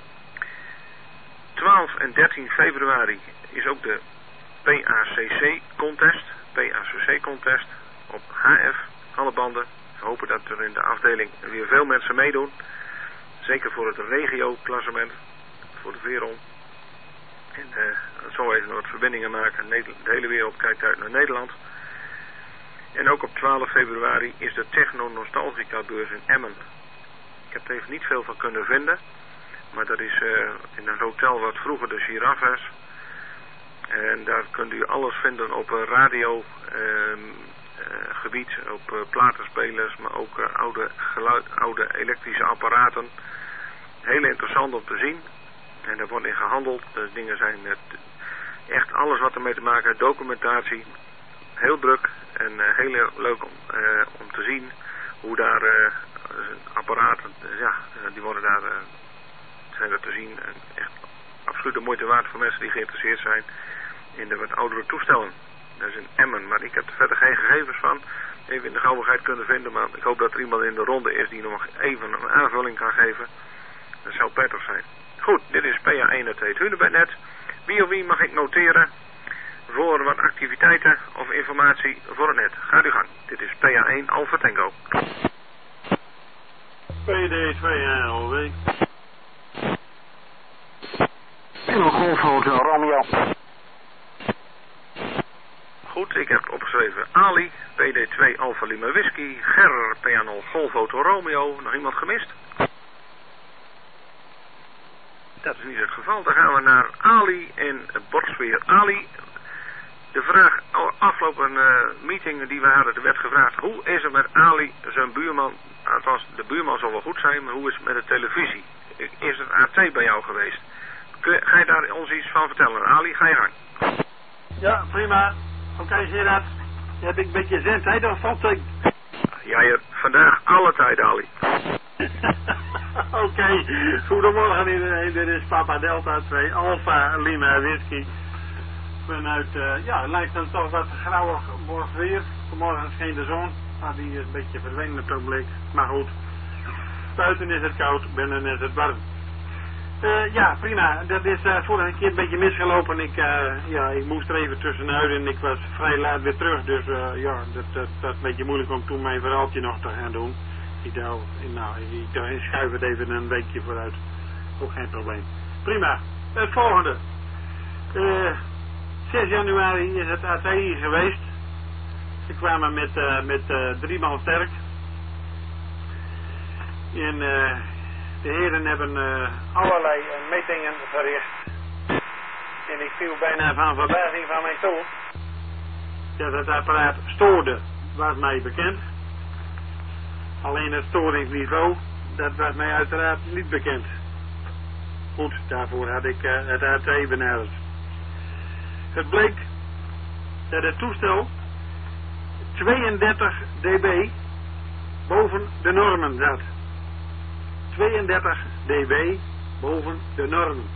twaalf en dertien februari is ook de P A C C contest, P A C C contest op H F, alle banden. We hopen dat er in de afdeling weer veel mensen meedoen. Zeker voor het regio-klassement, voor de Veron. En uh, zo even wat verbindingen maken. De hele wereld kijkt uit naar Nederland. En ook op twaalf februari is de Techno Nostalgica beurs in Emmen. Ik heb er even niet veel van kunnen vinden. Maar dat is uh, in een hotel wat vroeger de Giraffes. En daar kunt u alles vinden op uh, radio uh, uh, gebied, op uh, platenspelers, maar ook uh, oude, geluid, oude elektrische apparaten. Heel interessant om te zien. En daar wordt in gehandeld. Dus dingen zijn uh, echt alles wat ermee te maken heeft, documentatie. Heel druk en uh, heel leuk om, uh, om te zien hoe daar uh, apparaten, uh, ja, die worden daar, uh, zijn er te zien. En echt absoluut de moeite waard voor mensen die geïnteresseerd zijn in de wat oudere toestellen. Dat is in Emmen, maar ik heb er verder geen gegevens van. Even in de gauwigheid kunnen vinden, maar ik hoop dat er iemand in de ronde is die nog even een aanvulling kan geven. Dat zou prettig zijn. Goed, dit is P A één A twee Hunebed. Wie of wie mag ik noteren voor wat activiteiten of informatie voor het net? Gaat u gang. Dit is P A één Alpha Tango. P D twee L W. Kilo Golf Hotel Romeo. Goed, ik heb opgeschreven Ali, P D twee Alpha Lima Whisky, Ger, P A nul Golf Hotel Romeo. Nog iemand gemist? Dat is niet het geval. Dan gaan we naar Ali in Bordsweer. Ali, de vraag, afgelopen uh, meeting die we hadden, er werd gevraagd, hoe is het met Ali, zijn buurman, althans de buurman zal wel goed zijn, maar hoe is het met de televisie? Is het A T bij jou geweest? Ga je daar ons iets van vertellen? Ali, ga je gang. Ja, prima. Oké, okay, Gerard. Je hebt een beetje zendtijd of valt ik? Ja, je vandaag alle tijd, Ali. Oké, okay. Goedemorgen iedereen. Dit is Papa Delta twee Alpha Lima Whisky. Vanuit, uh, ja, het lijkt dan toch wat grauwig morgen weer. Vanmorgen scheen de zon, maar die is een beetje verdwenen op het ogenblik. Maar goed, Buiten is het koud, binnen is het warm. Uh, ja, prima. Dat is uh, vorige keer een beetje misgelopen. Ik, uh, ja, ik moest er even tussenuit en ik was vrij laat weer terug. Dus uh, ja, dat, dat, dat is een beetje moeilijk om toen mijn verhaaltje nog te gaan doen. Ik dacht, nou, ik, ik schuif het even een weekje vooruit. Ook geen probleem. Prima. Het volgende. Uh, zes januari is het A T I geweest. Ze kwamen met, uh, met uh, drie man sterk. En uh, de heren hebben uh, allerlei uh, metingen verricht. En ik viel bijna van verbazing van mijn stoel. Dat het apparaat stoorde, was mij bekend. Alleen het storingsniveau, dat was mij uiteraard niet bekend. Goed, daarvoor had ik uh, het A T I benaderd. Het bleek dat het toestel tweeëndertig decibel boven de normen zat. tweeëndertig decibel boven de normen.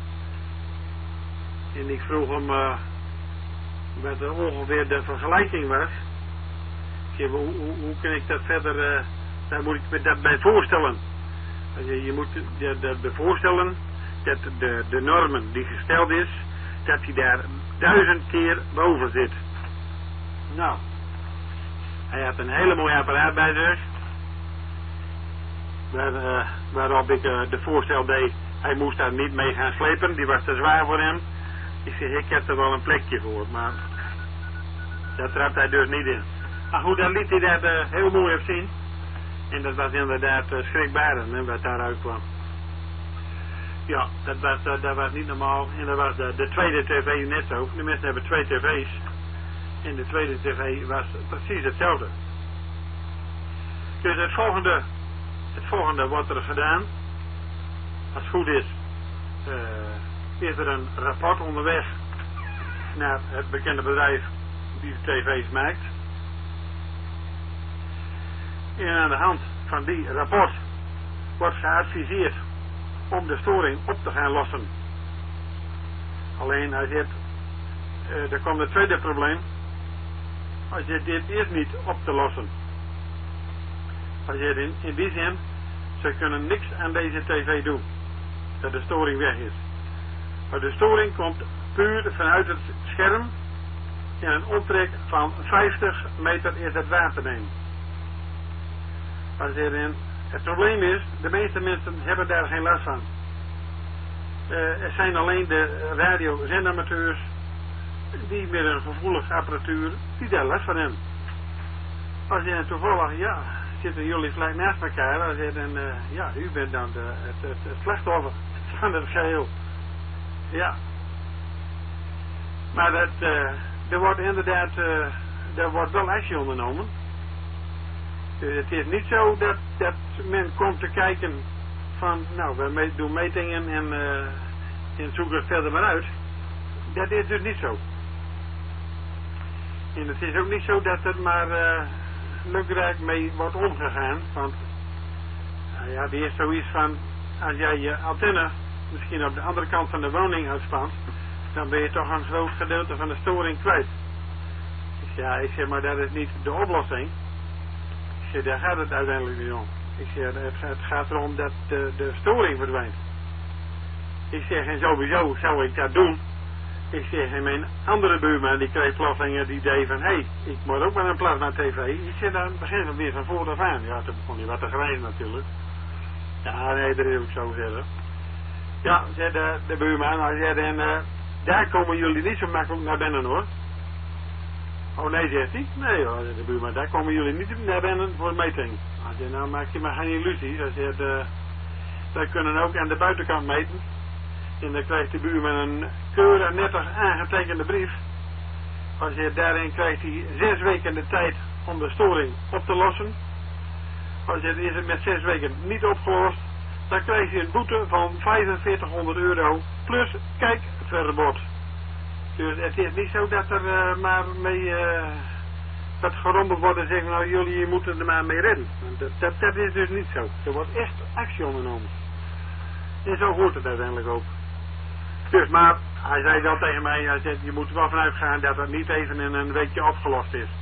En ik vroeg hem uh, wat er ongeveer de vergelijking was. Ik zei, hoe, hoe, hoe kan ik dat verder, uh, daar moet ik me dat bij voorstellen. Je, je moet je dat bij voorstellen dat de, de normen die gesteld is, dat hij daar duizend keer boven zit. Nou, hij had een hele mooi apparaat bij zich. Waar, uh, waarop ik uh, de voorstel deed, hij moest daar niet mee gaan slepen, die was te zwaar voor hem. Ik zeg, ik heb er wel een plekje voor, maar daar trapt hij dus niet in. Maar goed, dan liet hij dat uh, heel mooi op zien. En dat was inderdaad uh, schrikbarend, hè, wat daaruit kwam. Ja, dat was, uh, dat was niet normaal. En dat was de, de tweede tv net zo. De mensen hebben twee tv's. En de tweede tv was precies hetzelfde. Dus het volgende, het volgende wordt er gedaan. Als het goed is, uh, is er een rapport onderweg naar het bekende bedrijf die de tv's maakt. En aan de hand van die rapport wordt geadviseerd om de storing op te gaan lossen. Alleen als je het, uh, er komt het tweede probleem. Als je dit eerst niet op te lossen. Als je in, in die zin, ze kunnen niks aan deze tv doen. Dat de storing weg is. Maar de storing komt puur vanuit het scherm. In een omtrek van vijftig meter is het waar te nemen. Als je in, het probleem is, de meeste mensen hebben daar geen last van. Uh, er zijn alleen de radiozendamateurs die met een gevoelige apparatuur, die daar last van hebben. Als je toevallig, ja, zitten jullie gelijk naast elkaar, als je dan, uh, ja, u bent dan de, het, het, het slachtoffer van het geheel. Ja. Maar dat, uh, er wordt inderdaad, uh, er wordt wel actie ondernomen. Dus het is niet zo dat, dat men komt te kijken van, nou, we doen metingen en, uh, en zoeken het verder maar uit. Dat is dus niet zo. En het is ook niet zo dat er maar uh, lukraak mee wordt omgegaan. Want, nou ja, die is zoiets van, als jij je antenne misschien op de andere kant van de woning uitspant, dan ben je toch een groot gedeelte van de storing kwijt. Ik zeg, ja, ik zeg, maar dat is niet de oplossing. Ik zeg, daar gaat het uiteindelijk niet om. Ik zeg, het, het gaat erom dat de, de storing verdwijnt. Ik zeg, en sowieso zou ik dat doen. Ik zeg, en mijn andere buurman die kreeg plotseling het idee van, hé, hey, ik moet ook wel een plasma tv. Ik zeg, dan begint het weer van voor af aan. Ja, toen begon hij wat te grijzen natuurlijk. Ja, nee, dat is ook zo verder. Ja, zei de, de buurman, hij zei, en uh, daar komen jullie niet zo makkelijk naar binnen hoor. Oh nee, zegt hij. Nee hoor, de buurman, daar komen jullie niet naar binnen voor meting. Hij zei, nou maak je maar geen illusies. Hij zei, uh, wij kunnen ook aan de buitenkant meten. En dan krijgt de buurman een keurig nettig aangetekende brief. Als je daarin krijgt hij zes weken de tijd om de storing op te lossen. Als je het is het met zes weken niet opgelost, dan krijg je een boete van vijfenveertighonderd euro plus kijkverbod. Dus het is niet zo dat er uh, maar mee uh, wat gerommeld wordt en zeggen, nou jullie moeten er maar mee redden. Dat, dat, dat is dus niet zo. Er wordt echt actie ondernomen. En zo hoort het uiteindelijk ook. Dus, maar hij zei wel tegen mij, hij zei, je moet er wel vanuit gaan dat het niet even in een weekje opgelost is.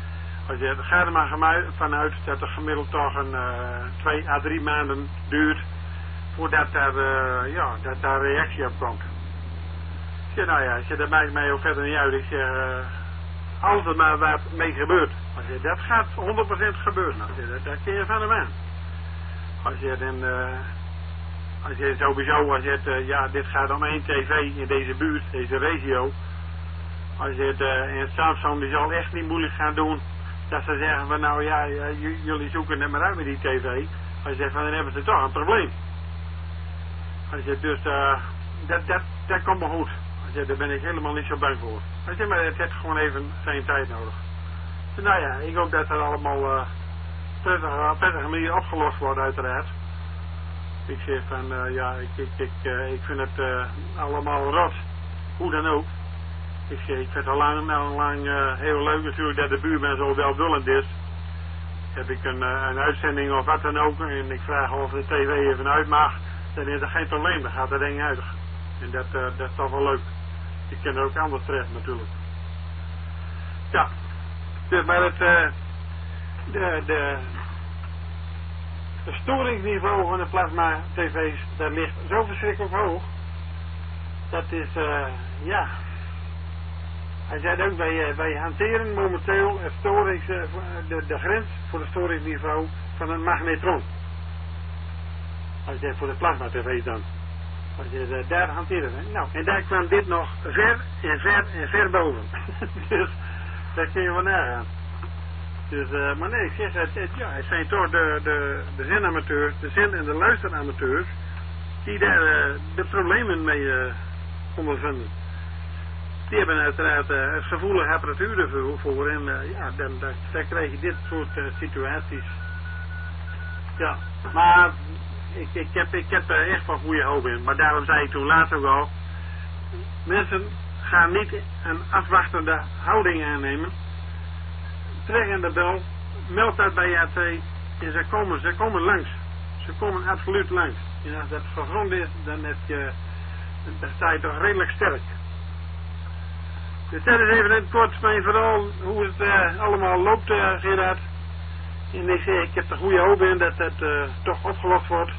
Als je, ga er maar vanuit dat er gemiddeld toch een uh, twee à drie maanden duurt voordat daar, uh, ja, dat daar reactie op komt. Ik zeg, nou ja, ik zeg, dat maakt mij ook verder niet uit. Ik zeg, uh, als er maar wat mee gebeurt. Als je, dat gaat honderd procent gebeuren. Als je, dat, dat kun je van hem aan. Als je dan, uh, als je sowieso, als je het, uh, ja, dit gaat om één tv in deze buurt, deze regio. Als je het, uh, en Samsung die zal echt niet moeilijk gaan doen. Dat ze zeggen van nou ja, ja j- jullie zoeken het maar uit met die tv. Als je zegt van dan hebben ze toch een probleem. Als je dus, uh, dat, dat, dat komt me goed. Als je, daar ben ik helemaal niet zo bang voor. Als je, maar het heeft gewoon even zijn tijd nodig. Dus nou ja, ik hoop dat dat allemaal uh, prettige, prettige manier opgelost wordt uiteraard. Ik zeg van uh, ja, ik, ik, ik, uh, ik vind het uh, allemaal rot. Hoe dan ook. Ik, ik vind het al lang, al lang uh, heel leuk natuurlijk dat de buurman zo welwillend is. Heb ik een, uh, een uitzending of wat dan ook en ik vraag of de tv even uit mag, dan is er geen probleem, dan gaat dat ding uit. En dat, uh, dat is toch wel leuk. Ik ken er ook anders terecht natuurlijk. Ja, dus maar het, uh, de, de, de storingsniveau van de plasma tv's, dat ligt zo verschrikkelijk hoog. Dat is, uh, ja... Hij zei ook, wij, wij hanteren momenteel het storings, de, de grens voor het storingsniveau van een magnetron. Als je voor de plasma tv's dan. Als je daar hanteren. Nou, en daar kwam dit nog ver en ver en ver boven. Dus daar kun je wel nagaan. Dus, uh, maar nee, ik zeg, het, het, ja, het zijn toch de, de, de zendamateurs, de zend- en de luisteramateurs, die daar uh, de problemen mee uh, ondervinden. Die hebben uiteraard uh, een gevoelige apparatuur ervoor voor en uh, ja, dan, dan, dan krijg je dit soort uh, situaties. Ja, maar ik, ik heb, ik heb er echt wel goede hoop in. Maar daarom zei ik toen later ook al, mensen gaan niet een afwachtende houding aannemen. Trek aan de bel, meld dat bij A T en ze komen, ze komen langs. Ze komen absoluut langs. En als dat gegrond is, dan, heb je, dan sta je toch redelijk sterk. Dus dat is even in het kort mijn verhaal hoe het uh, allemaal loopt, uh, Gerard. En ik zeg, ik heb er goede hoop in dat het uh, toch opgelost wordt.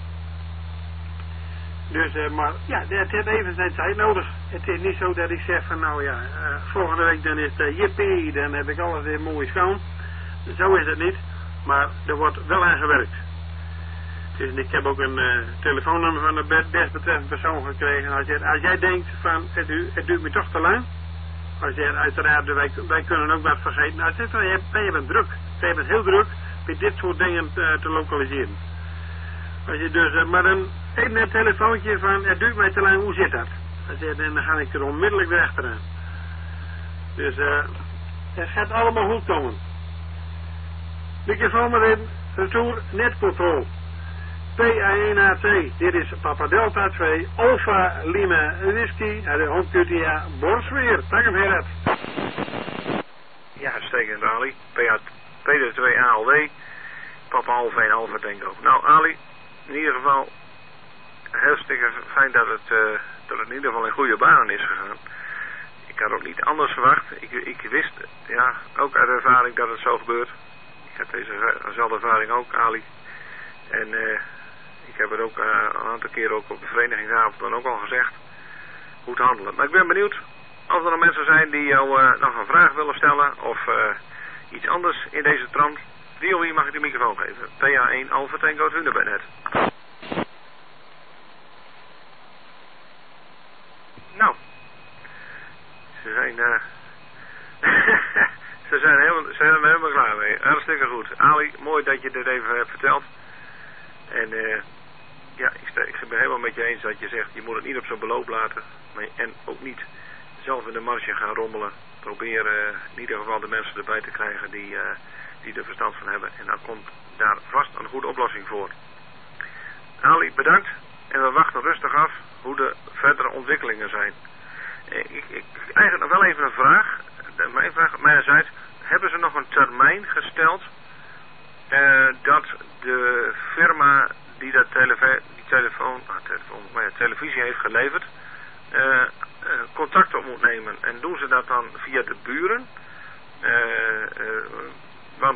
Dus, uh, maar ja, het heeft even zijn tijd nodig. Het is niet zo dat ik zeg van nou ja, uh, volgende week dan is het uh, jippie, dan heb ik alles weer mooi schoon. Zo is het niet, maar er wordt wel aan gewerkt. Dus ik heb ook een uh, telefoonnummer van de desbetreffende persoon gekregen. Als, je, als jij denkt van het, het duurt me toch te lang. Als je uiteraard, wij, wij kunnen ook wat vergeten. Nou, het is, wij, wij bent druk. Wij bent heel druk met dit soort dingen te, te lokaliseren. Als je dus, uh, maar dan even een telefoontje van, het duurt mij te lang, hoe zit dat? Als je, dan ga ik er onmiddellijk weer achteraan. Dus uh, het gaat allemaal goed komen. Microfoon maar in, retour, netcontrol. P A één A T, dit is Papa Delta twee, Alpha Lima Whisky, uit de Hondkutia, Borsweer. Dank u Gerard. Ja, uitstekend Ali. P D twee A L W, Papa Alpha en Alpha Tango. Nou Ali, in ieder geval hartstikke fijn dat het, uh, dat het in ieder geval in goede banen is gegaan. Ik had ook niet anders verwacht. Ik, ik wist, ja, ook uit ervaring dat het zo gebeurt. Ik heb dezezelfde ervaring ook, Ali. En uh, ik heb het ook uh, een aantal keren ook op de verenigingsavond dan ook al gezegd hoe te handelen. Maar ik ben benieuwd of er nog mensen zijn die jou uh, nog een vraag willen stellen of uh, iets anders in deze trant. Wie of wie mag ik de microfoon geven? P A één Alpha Tango, u bij net. Nou, ze zijn, uh, ze zijn, helemaal, ze zijn er helemaal klaar mee. Hartstikke goed. Ali, mooi dat je dit even hebt verteld. En uh, ja, ik, sta, ik ben het helemaal met je eens dat je zegt, je moet het niet op zo'n beloop laten. Maar, en ook niet zelf in de marge gaan rommelen. Probeer uh, in ieder geval de mensen erbij te krijgen die, uh, die er verstand van hebben. En dan komt daar vast een goede oplossing voor. Ali, bedankt. En we wachten rustig af hoe de verdere ontwikkelingen zijn. Ik, ik, eigenlijk nog wel even een vraag. Mijn vraag, mijnerzijds, hebben ze nog een termijn gesteld uh, dat de firma die dat televe die telefoon, ah, telefoon maar ja, televisie heeft geleverd, uh, uh, contact op moet nemen? En doen ze dat dan via de buren? Uh, uh,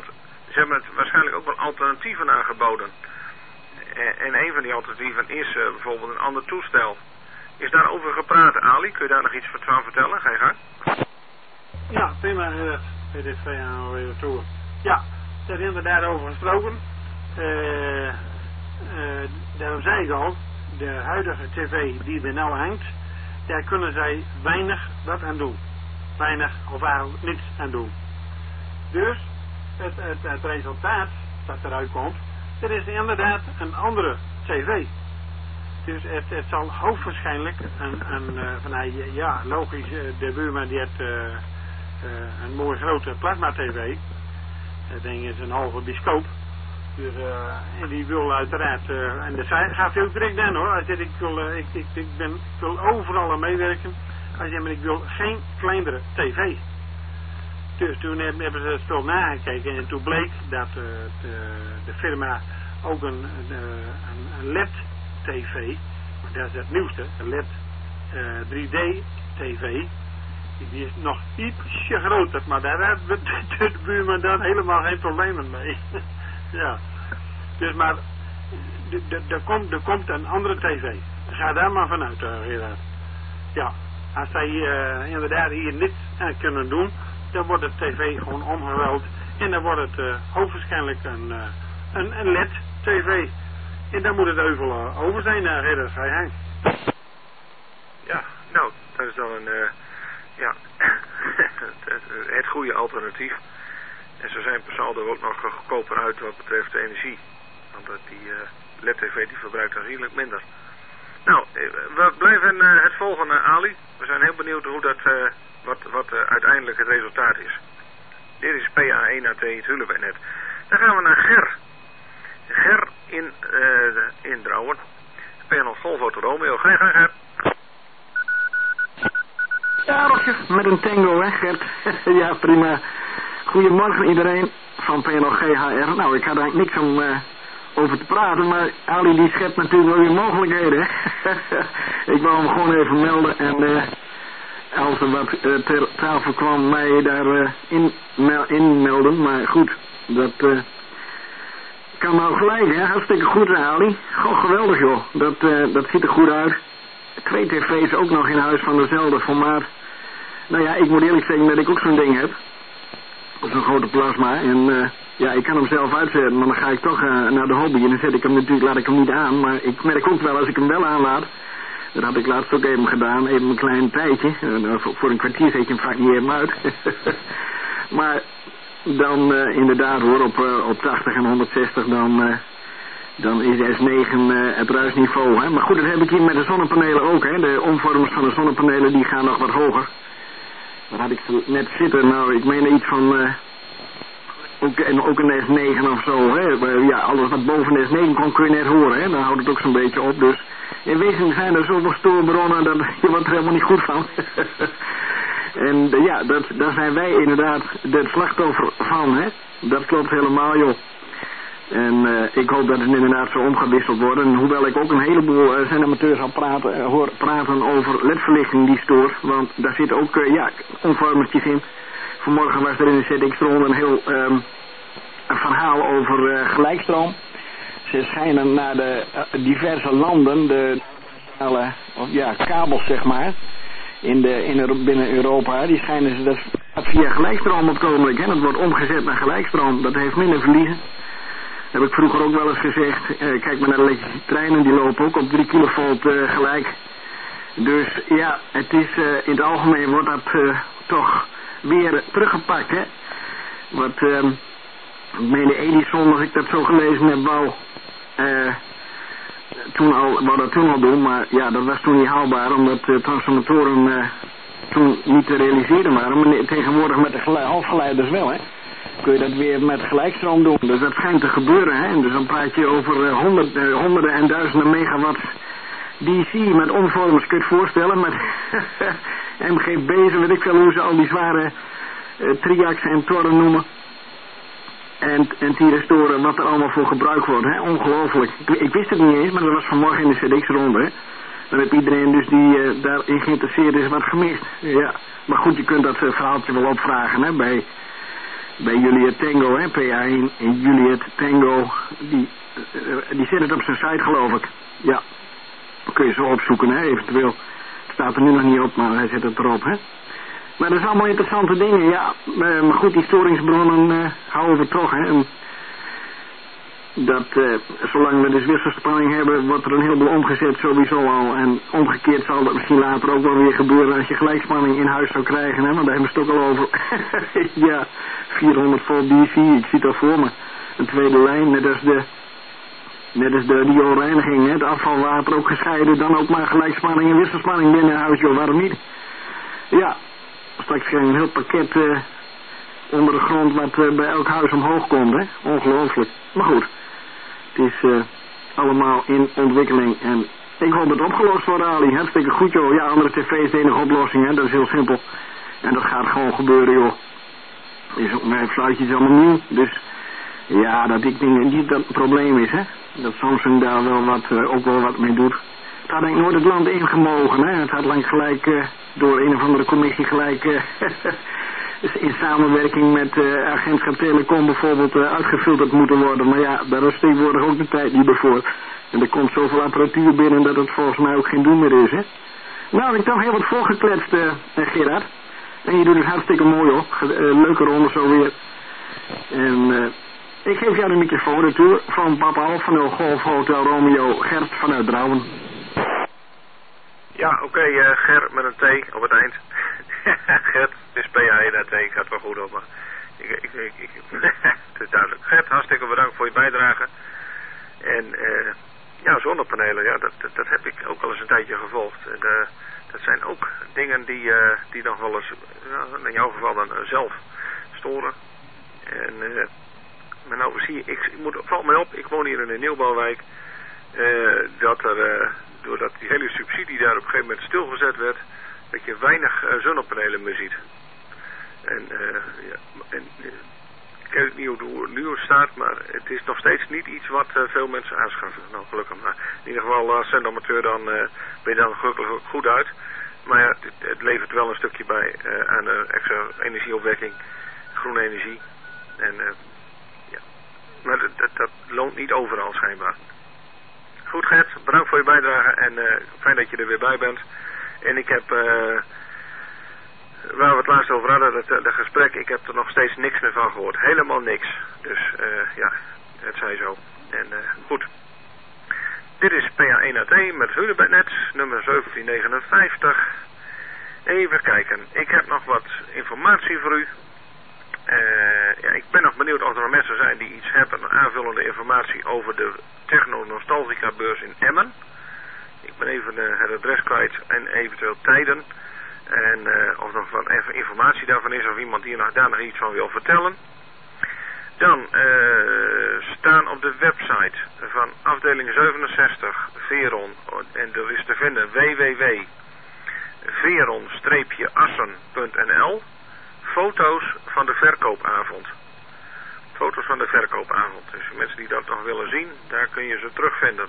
alternatieven aangeboden. En, en een van die alternatieven is uh, bijvoorbeeld een ander toestel. Is daarover gepraat, Ali? Kun je daar nog iets van vertellen? Ga je gang? Ja, prima. Dit is twee jaar weer toe. Ja, daar is inderdaad over gesproken. Uh, uh, daarom zei ik al, de huidige tv die er nou hangt, daar kunnen zij weinig wat aan doen. Weinig of eigenlijk niets aan doen. Dus het, het, het resultaat dat eruit komt, dat is inderdaad een andere tv. Dus het, het zal hoogstwaarschijnlijk een, een uh, van, ja, logisch, uh, de buurman die heeft uh, uh, een mooie grote plasma-tv. Dat ding is een halve biscoop. Dus, uh, en die wil uiteraard, uh, en dat gaat hij ook direct aan hoor. Hij zegt, ik wil, uh, ik, ik, ik, ben, ik wil overal aan meewerken. Hij zegt, maar ik wil geen kleinere tv. Dus toen hebben ze het spul nagekeken en toen bleek dat uh, de, de firma ook een, een, een L E D-tv, maar dat is het nieuwste, een L E D uh, drie D-tv, die is nog ietsje groter, maar daar hebben de, de buurman dan helemaal geen problemen mee. Ja, dus maar er komt, er komt een andere tv. Ga daar maar vanuit, uh, Gerard. Ja, als zij uh, inderdaad hier niets aan kunnen doen, dan wordt de tv gewoon omgeweld en dan wordt het uh, hoogstwaarschijnlijk een, uh, een, een L E D-tv. En dan moet het euvel uh, over zijn, uh, Gerard. Ga je heen. Ja, nou, dat is dan een, uh, ja, het, het goede alternatief. En zo zijn per saldo ook nog goedkoper uit wat betreft de energie. Want die uh, L E D-tv die verbruikt aanzienlijk minder. Nou, we blijven uh, het volgende, Ali. We zijn heel benieuwd hoe dat, uh, wat, wat uh, uiteindelijk het resultaat is. Dit is P A één A T, zullen we net. Dan gaan we naar Ger. Ger in, uh, in Drouwen. P N Golf Auto Romeo. Ga je gang, Ger. Ja, Rotje, met een tango, hè, Gert. Ja, prima. Goedemorgen iedereen van P N L G H R. Nou, ik had eigenlijk niks om uh, over te praten, maar Ali die schept natuurlijk wel weer mogelijkheden. Ik wou hem gewoon even melden en uh, als er wat uh, ter tafel kwam mij daar uh, in, mel, in melden, maar goed, dat uh, kan nou gelijk, hè. Hartstikke goed, Ali. Goh, geweldig joh, dat, uh, dat ziet er goed uit. Twee tv's ook nog in huis van dezelfde formaat. Nou ja, ik moet eerlijk zeggen dat ik ook zo'n ding heb. Zo'n grote plasma. En uh, ja, ik kan hem zelf uitzetten, maar dan ga ik toch uh, naar de hobby. En dan zet ik hem natuurlijk, laat ik hem niet aan. Maar ik merk ook wel als ik hem wel aanlaat. Dat had ik laatst ook even gedaan, even een klein tijdje. Uh, voor, voor een kwartier zet je hem vaak niet even uit. Maar dan uh, inderdaad hoor, op, uh, op tachtig en honderdzestig dan... Uh, Dan is de S negen uh, het ruisniveau, hè. Maar goed, dat heb ik hier met de zonnepanelen ook, hè. De omvormers van de zonnepanelen, die gaan nog wat hoger. Daar had ik net zitten, nou, ik meen iets van... Uh, ook, en ook een S negen of zo, hè. Ja, alles wat boven de S negen komt kun je net horen, hè. Dan houdt het ook zo'n beetje op, dus... In wezen zijn er zoveel stoorbronnen dat je wordt er helemaal niet goed van. En uh, ja, dat, daar zijn wij inderdaad het slachtoffer van, hè. Dat klopt helemaal, joh. En uh, ik hoop dat het inderdaad zo om gaat wisseld worden. En hoewel ik ook een heleboel uh, zijn amateurs al praten, uh, hoor praten over L E D-verlichting die stoort. Want daar zitten ook uh, ja, omvormertjes in. Vanmorgen was er in de Z X-ronde een heel um, een verhaal over uh, gelijkstroom. Ze schijnen naar de uh, diverse landen, de uh, ja, kabels zeg maar, in de, in, binnen Europa, die schijnen ze dat via gelijkstroom op het ogenblik. Dat wordt omgezet naar gelijkstroom. Dat heeft minder verliezen. Dat heb ik vroeger ook wel eens gezegd. Uh, kijk maar naar de elektriciteitstreinen, die lopen ook op drie kilovolt uh, gelijk. Dus ja, het is uh, in het algemeen wordt dat uh, toch weer teruggepakt, hè. Wat, uh, ik meen de Edison, als ik dat zo gelezen heb, wou, uh, toen al, wou dat toen al doen, maar ja, dat was toen niet haalbaar, omdat uh, transformatoren uh, toen niet te realiseren waren, maar tegenwoordig met de halfgeleiders wel, hè. Kun je dat weer met gelijkstroom doen. Dus dat schijnt te gebeuren, hè. En dus dan praat je over uh, honderd, uh, honderden en duizenden megawatts D C met omvormers. Kun je het voorstellen, met M G B's en weet ik veel hoe ze al die zware uh, triacs en toren noemen. En, en tyristoren, wat er allemaal voor gebruikt wordt, hè. Ongelooflijk. Ik, ik wist het niet eens, maar dat was vanmorgen in de Z X-ronde, hè. Dan heeft iedereen dus die uh, daarin geïnteresseerd is wat gemist. Ja. Maar goed, je kunt dat uh, verhaaltje wel opvragen, hè, bij... bij Juliet Tango, hè, P A één en Juliet Tango, die, uh, die zet het op zijn site, geloof ik. Ja, kun je zo opzoeken, hè, eventueel. Het staat er nu nog niet op, maar hij zet het erop, hè. Maar dat zijn allemaal interessante dingen, ja. Uh, maar goed, die storingsbronnen uh, houden we toch, hè. En dat, uh, zolang we dus wisselspanning hebben, wordt er een heleboel omgezet sowieso al. En omgekeerd zal dat misschien later ook wel weer gebeuren als je gelijkspanning in huis zou krijgen, hè. Want daar hebben we het ook al over. Ja, vierhonderd volt D C, ik zie het al voor me. Een tweede lijn, net als de... Net als de rioolreiniging, het afvalwater ook gescheiden, dan ook maar gelijkspanning en wisselspanning binnen huis, joh, waarom niet? Ja, straks krijg je een heel pakket uh, onder de grond wat uh, bij elk huis omhoog komt, hè? Ongelooflijk. Maar goed, het is uh, allemaal in ontwikkeling en ik hoop dat het opgelost wordt, Ali. Hartstikke goed, joh. Ja, andere tv's de enige oplossing, hè? Dat is heel simpel. En dat gaat gewoon gebeuren, joh. Is ook mijn fluitje is allemaal nieuw, dus ja, dat ik denk niet dat het probleem is, hè? Dat Samsung daar wel wat, uh, ook wel wat mee doet. Het had eigenlijk nooit het land ingemogen, hè. Het had lang gelijk uh, door een of andere commissie gelijk uh, in samenwerking met uh, agentschap Telecom bijvoorbeeld uh, uitgefilterd moeten worden. Maar ja, daar is tegenwoordig ook de tijd niet meer voor. En er komt zoveel apparatuur binnen dat het volgens mij ook geen doen meer is, hè. Nou, ik heb heel wat voorgekletst, uh, Gerard. En je doet het hartstikke mooi, hoor. Uh, leuke ronde zo weer. En... Uh, Ik geef jou de microfoon retour van Papa Alf van El Golf Hotel Romeo Gert vanuit Drouwen. Ja, oké, okay, uh, Ger met een T op het eind. Gert, het is P A één T, gaat wel goed op, maar ik, ik, ik, ik, het is duidelijk. Gert, hartstikke bedankt voor je bijdrage. En uh, ja, zonnepanelen, ja, dat, dat, dat heb ik ook al eens een tijdje gevolgd. En, uh, dat zijn ook dingen die, uh, die nog wel eens, uh, in jouw geval dan uh, zelf storen. En... Uh, Maar nou zie je, ik, ik moet, valt mij op, ik woon hier in een nieuwbouwwijk, uh, dat er, uh, doordat die hele subsidie daar op een gegeven moment stilgezet werd, dat je weinig uh, zonnepanelen meer ziet. En, uh, ja, en uh, ik weet niet hoe het nu staat, maar het is nog steeds niet iets wat uh, veel mensen aanschaffen. Nou, gelukkig maar. In ieder geval als zendamateur dan uh, ben je dan gelukkig goed uit. Maar ja, het, het levert wel een stukje bij uh, aan uh, extra energieopwekking, groene energie. En... Uh, Maar dat, dat, dat loont niet overal schijnbaar. Goed Gert, bedankt voor je bijdrage en uh, fijn dat je er weer bij bent. En ik heb, uh, waar we het laatst over hadden, dat, dat gesprek, ik heb er nog steeds niks meer van gehoord. Helemaal niks. Dus uh, ja, het zij zo. En uh, goed. Dit is P A één T met Hunebednet, nummer zeventien negenenvijftig. Even kijken, ik heb nog wat informatie voor u. Uh, ja, ik ben nog benieuwd of er nog mensen zijn die iets hebben, aanvullende informatie over de Techno Nostalgica beurs in Emmen. Ik ben even uh, het adres kwijt en eventueel tijden. En uh, of nog wat even informatie daarvan is, of iemand hier nog, daar nog iets van wil vertellen. Dan uh, staan op de website van afdeling zevenenzestig Veron, en dat is te vinden w w w punt veron assen punt n l. Foto's van de verkoopavond. Foto's van de verkoopavond. Dus mensen die dat nog willen zien, daar kun je ze terugvinden.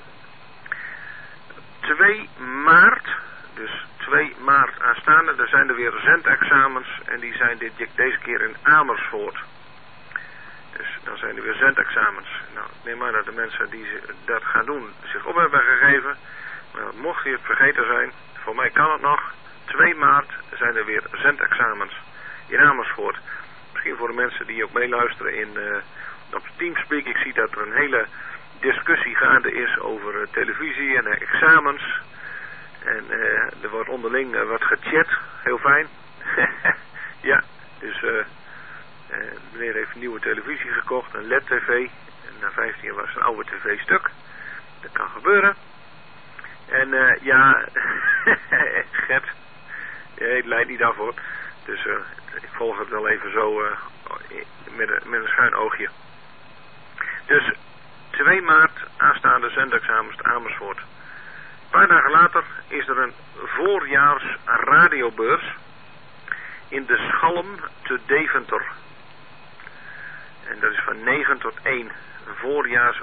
twee maart, dus twee maart aanstaande, er zijn er weer zendexamens en die zijn dit, deze keer in Amersfoort. Dus dan zijn er weer zendexamens. Nou, ik neem aan dat de mensen die dat gaan doen zich op hebben gegeven. Maar mocht je het vergeten zijn, voor mij kan het nog. twee maart zijn er weer zendexamens in Amersfoort. Misschien voor de mensen die ook meeluisteren in, uh, op Teamspeak. Ik zie dat er een hele discussie gaande is over uh, televisie en uh, examens. En uh, er wordt onderling uh, wat gechat. Heel fijn. Ja, dus uh, uh, meneer heeft een nieuwe televisie gekocht, een L E D-tv. En na vijftien jaar was het een oude tv stuk. Dat kan gebeuren. En uh, ja, Gert, het leidt niet af hoor. Dus uh, ik volg het wel even zo uh, met, een, met een schuin oogje. Dus twee maart aanstaande zendexamens te Amersfoort. Een paar dagen later is er een voorjaars radiobeurs in de Schalm te Deventer. En dat is van negen tot één. Een voorjaars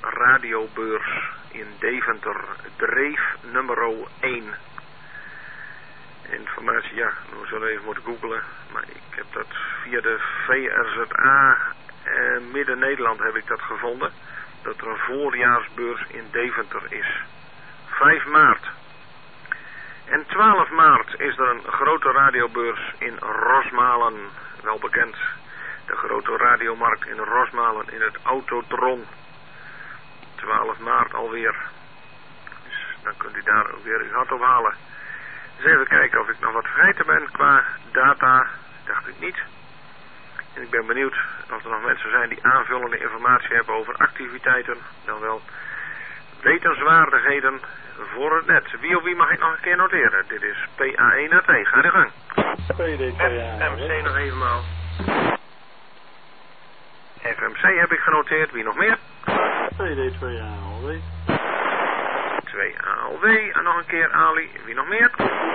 radiobeurs in Deventer. Dreef nummer één. informatie, ja, we zullen even moeten googlen. Maar ik heb dat via de V R Z A eh, Midden-Nederland heb ik dat gevonden. Dat er een voorjaarsbeurs in Deventer is. vijf maart. En twaalf maart is er een grote radiobeurs in Rosmalen. Wel bekend. De grote radiomarkt in Rosmalen in het Autodrom. twaalf maart alweer. Dus dan kunt u daar ook weer uw hart op halen. Dus even kijken of ik nog wat vergeten ben qua data. Dacht ik niet. En ik ben benieuwd of er nog mensen zijn die aanvullende informatie hebben over activiteiten. Dan wel wetenswaardigheden voor het net. Wie of wie mag ik nog een keer noteren? Dit is P A één A T. Ga de gang. F M C nog evenmaal. F M C heb ik genoteerd. Wie nog meer? P D twee A L W. twee A L W. En nog een keer Ali. Wie nog meer?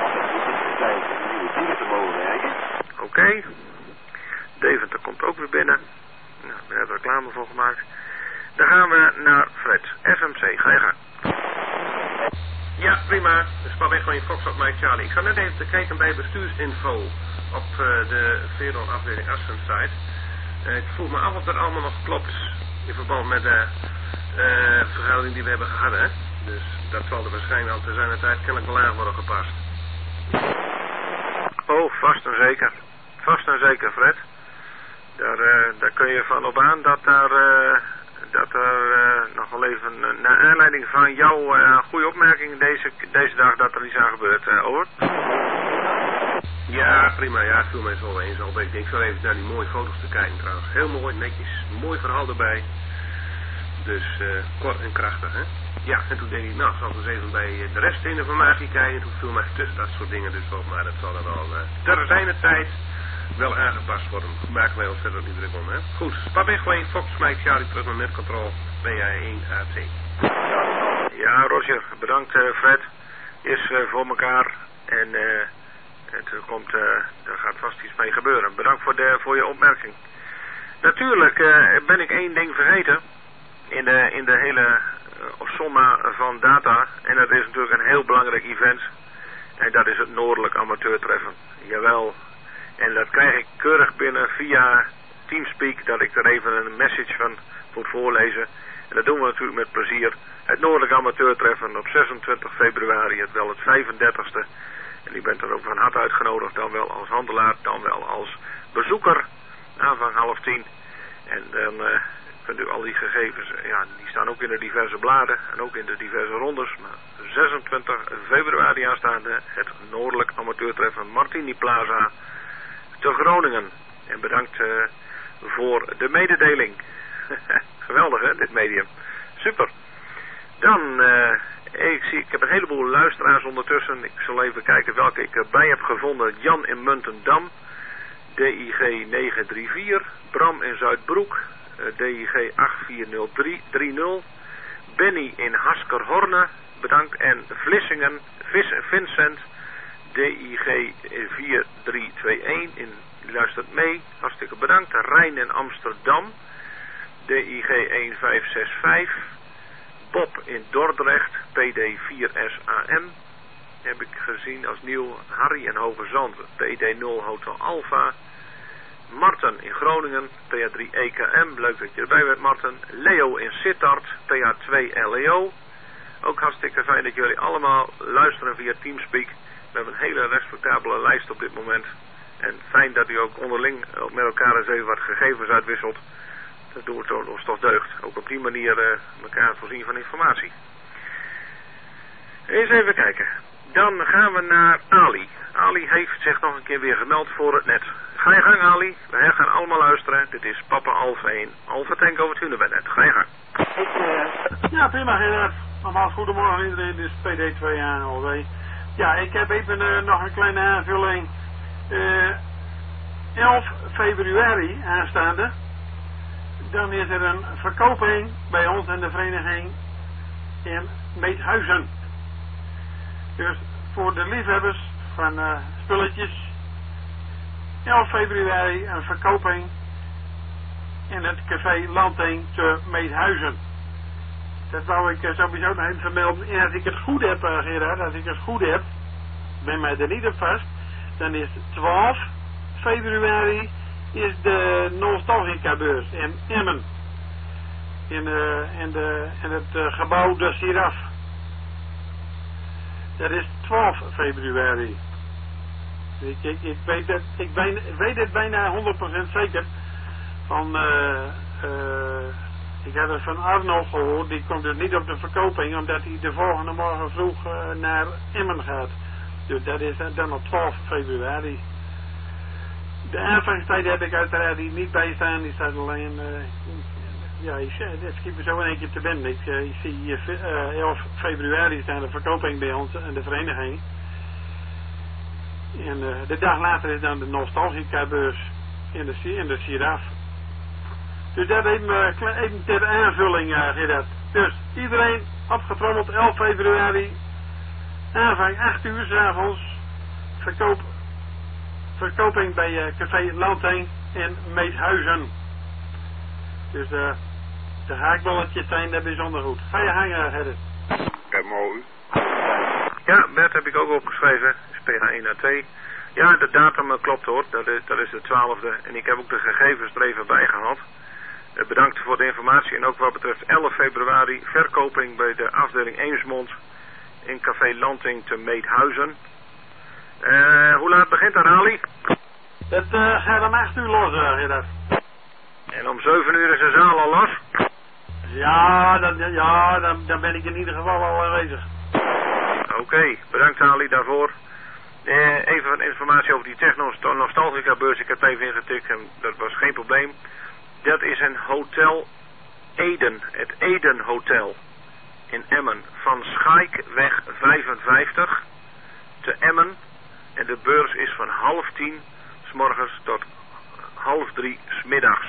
Oké. Okay. Deventer komt ook weer binnen. Nou, we hebben reclame voor gemaakt. Dan gaan we naar Fred. F M C, ga je gang. Ja, prima. Dus Pap echt gewoon je Fox op mij, Charlie. Ik ga net even te kijken bij bestuursinfo op uh, de Veron afdeling Assen site. Uh, ik vroeg me af of dat allemaal nog klopt in verband met de uh, verhouding die we hebben gehad, hè. Dus dat zal er waarschijnlijk al te zijn de tijd kennelijk wel aan worden gepast. Oh, vast en zeker. Vast en zeker, Fred. Daar, uh, daar kun je van op aan dat daar, uh, dat er uh, nog wel even, uh, naar aanleiding van jouw uh, goede opmerking deze, deze dag, dat er iets aan gebeurt, uh, over. Ja, prima, ja, viel mij zo eens al. Ik denk zo even naar die mooie foto's te kijken trouwens. Heel mooi, netjes, mooi verhaal erbij. Dus uh, kort en krachtig, hè. Ja, en toen denk ik, nou, zal ik eens even bij de rest in de informatie kijken. En toen viel mij tussen dat soort dingen dus op, maar dat zal dan al uh, ter zijne tijd wel aangepast worden. Maken wij ons verder niet druk om, hè. Goed, Pap Echtwijn, Fox, Mike, Charlie, terug naar Netcontrol, P A één A T. Ja, Roger, bedankt uh, Fred. Is uh, voor elkaar en uh, het komt, uh, er gaat vast iets mee gebeuren. Bedankt voor, de, voor je opmerking. Natuurlijk uh, ben ik één ding vergeten in de, in de hele uh, somma van data. En dat is natuurlijk een heel belangrijk event. En dat is het Noordelijk Amateurtreffen. Jawel. En dat krijg ik keurig binnen via Teamspeak, dat ik er even een message van moet voorlezen. En dat doen we natuurlijk met plezier. Het Noordelijk Amateurtreffen op zesentwintig februari, het wel het vijfendertigste. En u bent er ook van harte uitgenodigd, dan wel als handelaar, dan wel als bezoeker. Aanvang half tien. En dan uh, kunt u al die gegevens, ja, die staan ook in de diverse bladen en ook in de diverse rondes. Maar zesentwintig februari aanstaande, het Noordelijk Amateurtreffen Martini Plaza te Groningen. En bedankt uh, voor de mededeling. Geweldig, hè, dit medium. Super. Dan, uh, ik, zie, ik heb een heleboel luisteraars ondertussen. Ik zal even kijken welke ik erbij heb gevonden. Jan in Muntendam, D I G negen drie vier, Bram in Zuidbroek, uh, D I G acht vier nul drie drie nul, Benny in Haskerhorne, bedankt, en Vlissingen, Vis, Vincent, D I G vier drie twee een, in, luistert mee, hartstikke bedankt. Rijn in Amsterdam, D I G een vijf zes vijf, Bob in Dordrecht, P D vier S A M, heb ik gezien als nieuw. Harry in Hoogezand, P D nul Hotel Alpha, Marten in Groningen, P A drie E K M, leuk dat je erbij bent Marten. Leo in Sittard, P A twee L E O, ook hartstikke fijn dat jullie allemaal luisteren via Teamspeak. We hebben een hele respectabele lijst op dit moment. En fijn dat u ook onderling met elkaar eens even wat gegevens uitwisselt. Dat doen we toch ons toch deugd. Ook op die manier uh, elkaar voorzien van informatie. Eens even kijken. Dan gaan we naar Ali. Ali heeft zich nog een keer weer gemeld voor het net. Ga je gang Ali. Wij gaan allemaal luisteren. Dit is Papa Alfa één. Alfa Tango over het Hunebednet. Ga je gang. Ja, prima Gerard. Nogmaals goedemorgen iedereen. Dit is P D twee A L W. Ja, ik heb even uh, nog een kleine aanvulling. Uh, elf februari aanstaande. Dan is er een verkoping bij ons in de vereniging in Meethuizen. Dus voor de liefhebbers van uh, spulletjes. elf februari een verkoping in het café Lanting te Meethuizen. Dat wou ik uh, sowieso nog even vermelden. En als ik het goed heb, uh, Gerard, als ik het goed heb, ben mij er niet op vast, dan is twaalf februari is de Nostalgica-beurs in Emmen. In, uh, in, de, in het uh, gebouw De Giraf. Dat is twaalf februari. Ik, ik, ik, weet, het, ik, ben, ik weet het bijna honderd procent zeker. Van, uh, uh, ik heb het van Arno gehoord, die komt dus niet op de verkoping, omdat hij de volgende morgen vroeg uh, naar Emmen gaat. Dus dat is dan op twaalf februari. De aanvangstijd heb ik uiteraard die niet bij staan, die staat alleen... Uh, ja, ik, dat schiet me zo in één keer te binnen. Ik, uh, ik zie hier uh, elf februari staan de verkoping bij ons in de vereniging. En uh, de dag later is dan de Nostalgica-beurs in de, in de Giraf. Dus dat even, uh, even ter aanvulling, uh, Gerard. Dus iedereen opgetrommeld elf februari. Aanvang acht uur 's avonds. Verkoop, verkoping bij uh, Café Lanting in Meethuizen. Dus uh, de haakballetjes zijn daar bijzonder goed. Ga je hangen, Gerrit. Ja, mooi. Ja, Bert heb ik ook opgeschreven. Is P H één A T. Ja, de datum uh, klopt hoor. Dat is, dat is de twaalfde. En ik heb ook de gegevens er even bij gehad. Uh, bedankt voor de informatie. En ook wat betreft elf februari. Verkoping bij de afdeling Eemsmond. In Café Lanting te Meethuizen. Uh, hoe laat begint dat, Ali? Dat uh, gaat om acht uur los, uh, Gerrit. En om zeven uur is de zaal al los? Ja, dan, ja dan, dan ben ik in ieder geval al aanwezig. Oké, okay, bedankt Ali daarvoor. Eh, even wat informatie over die Techno Nostalgica beurs. Ik heb even ingetikt en dat was geen probleem. Dat is een hotel Eden, het Eden Hotel in Emmen. Van Schaikweg vijfenvijftig te Emmen. En de beurs is van half tien 's morgens tot half drie 's middags.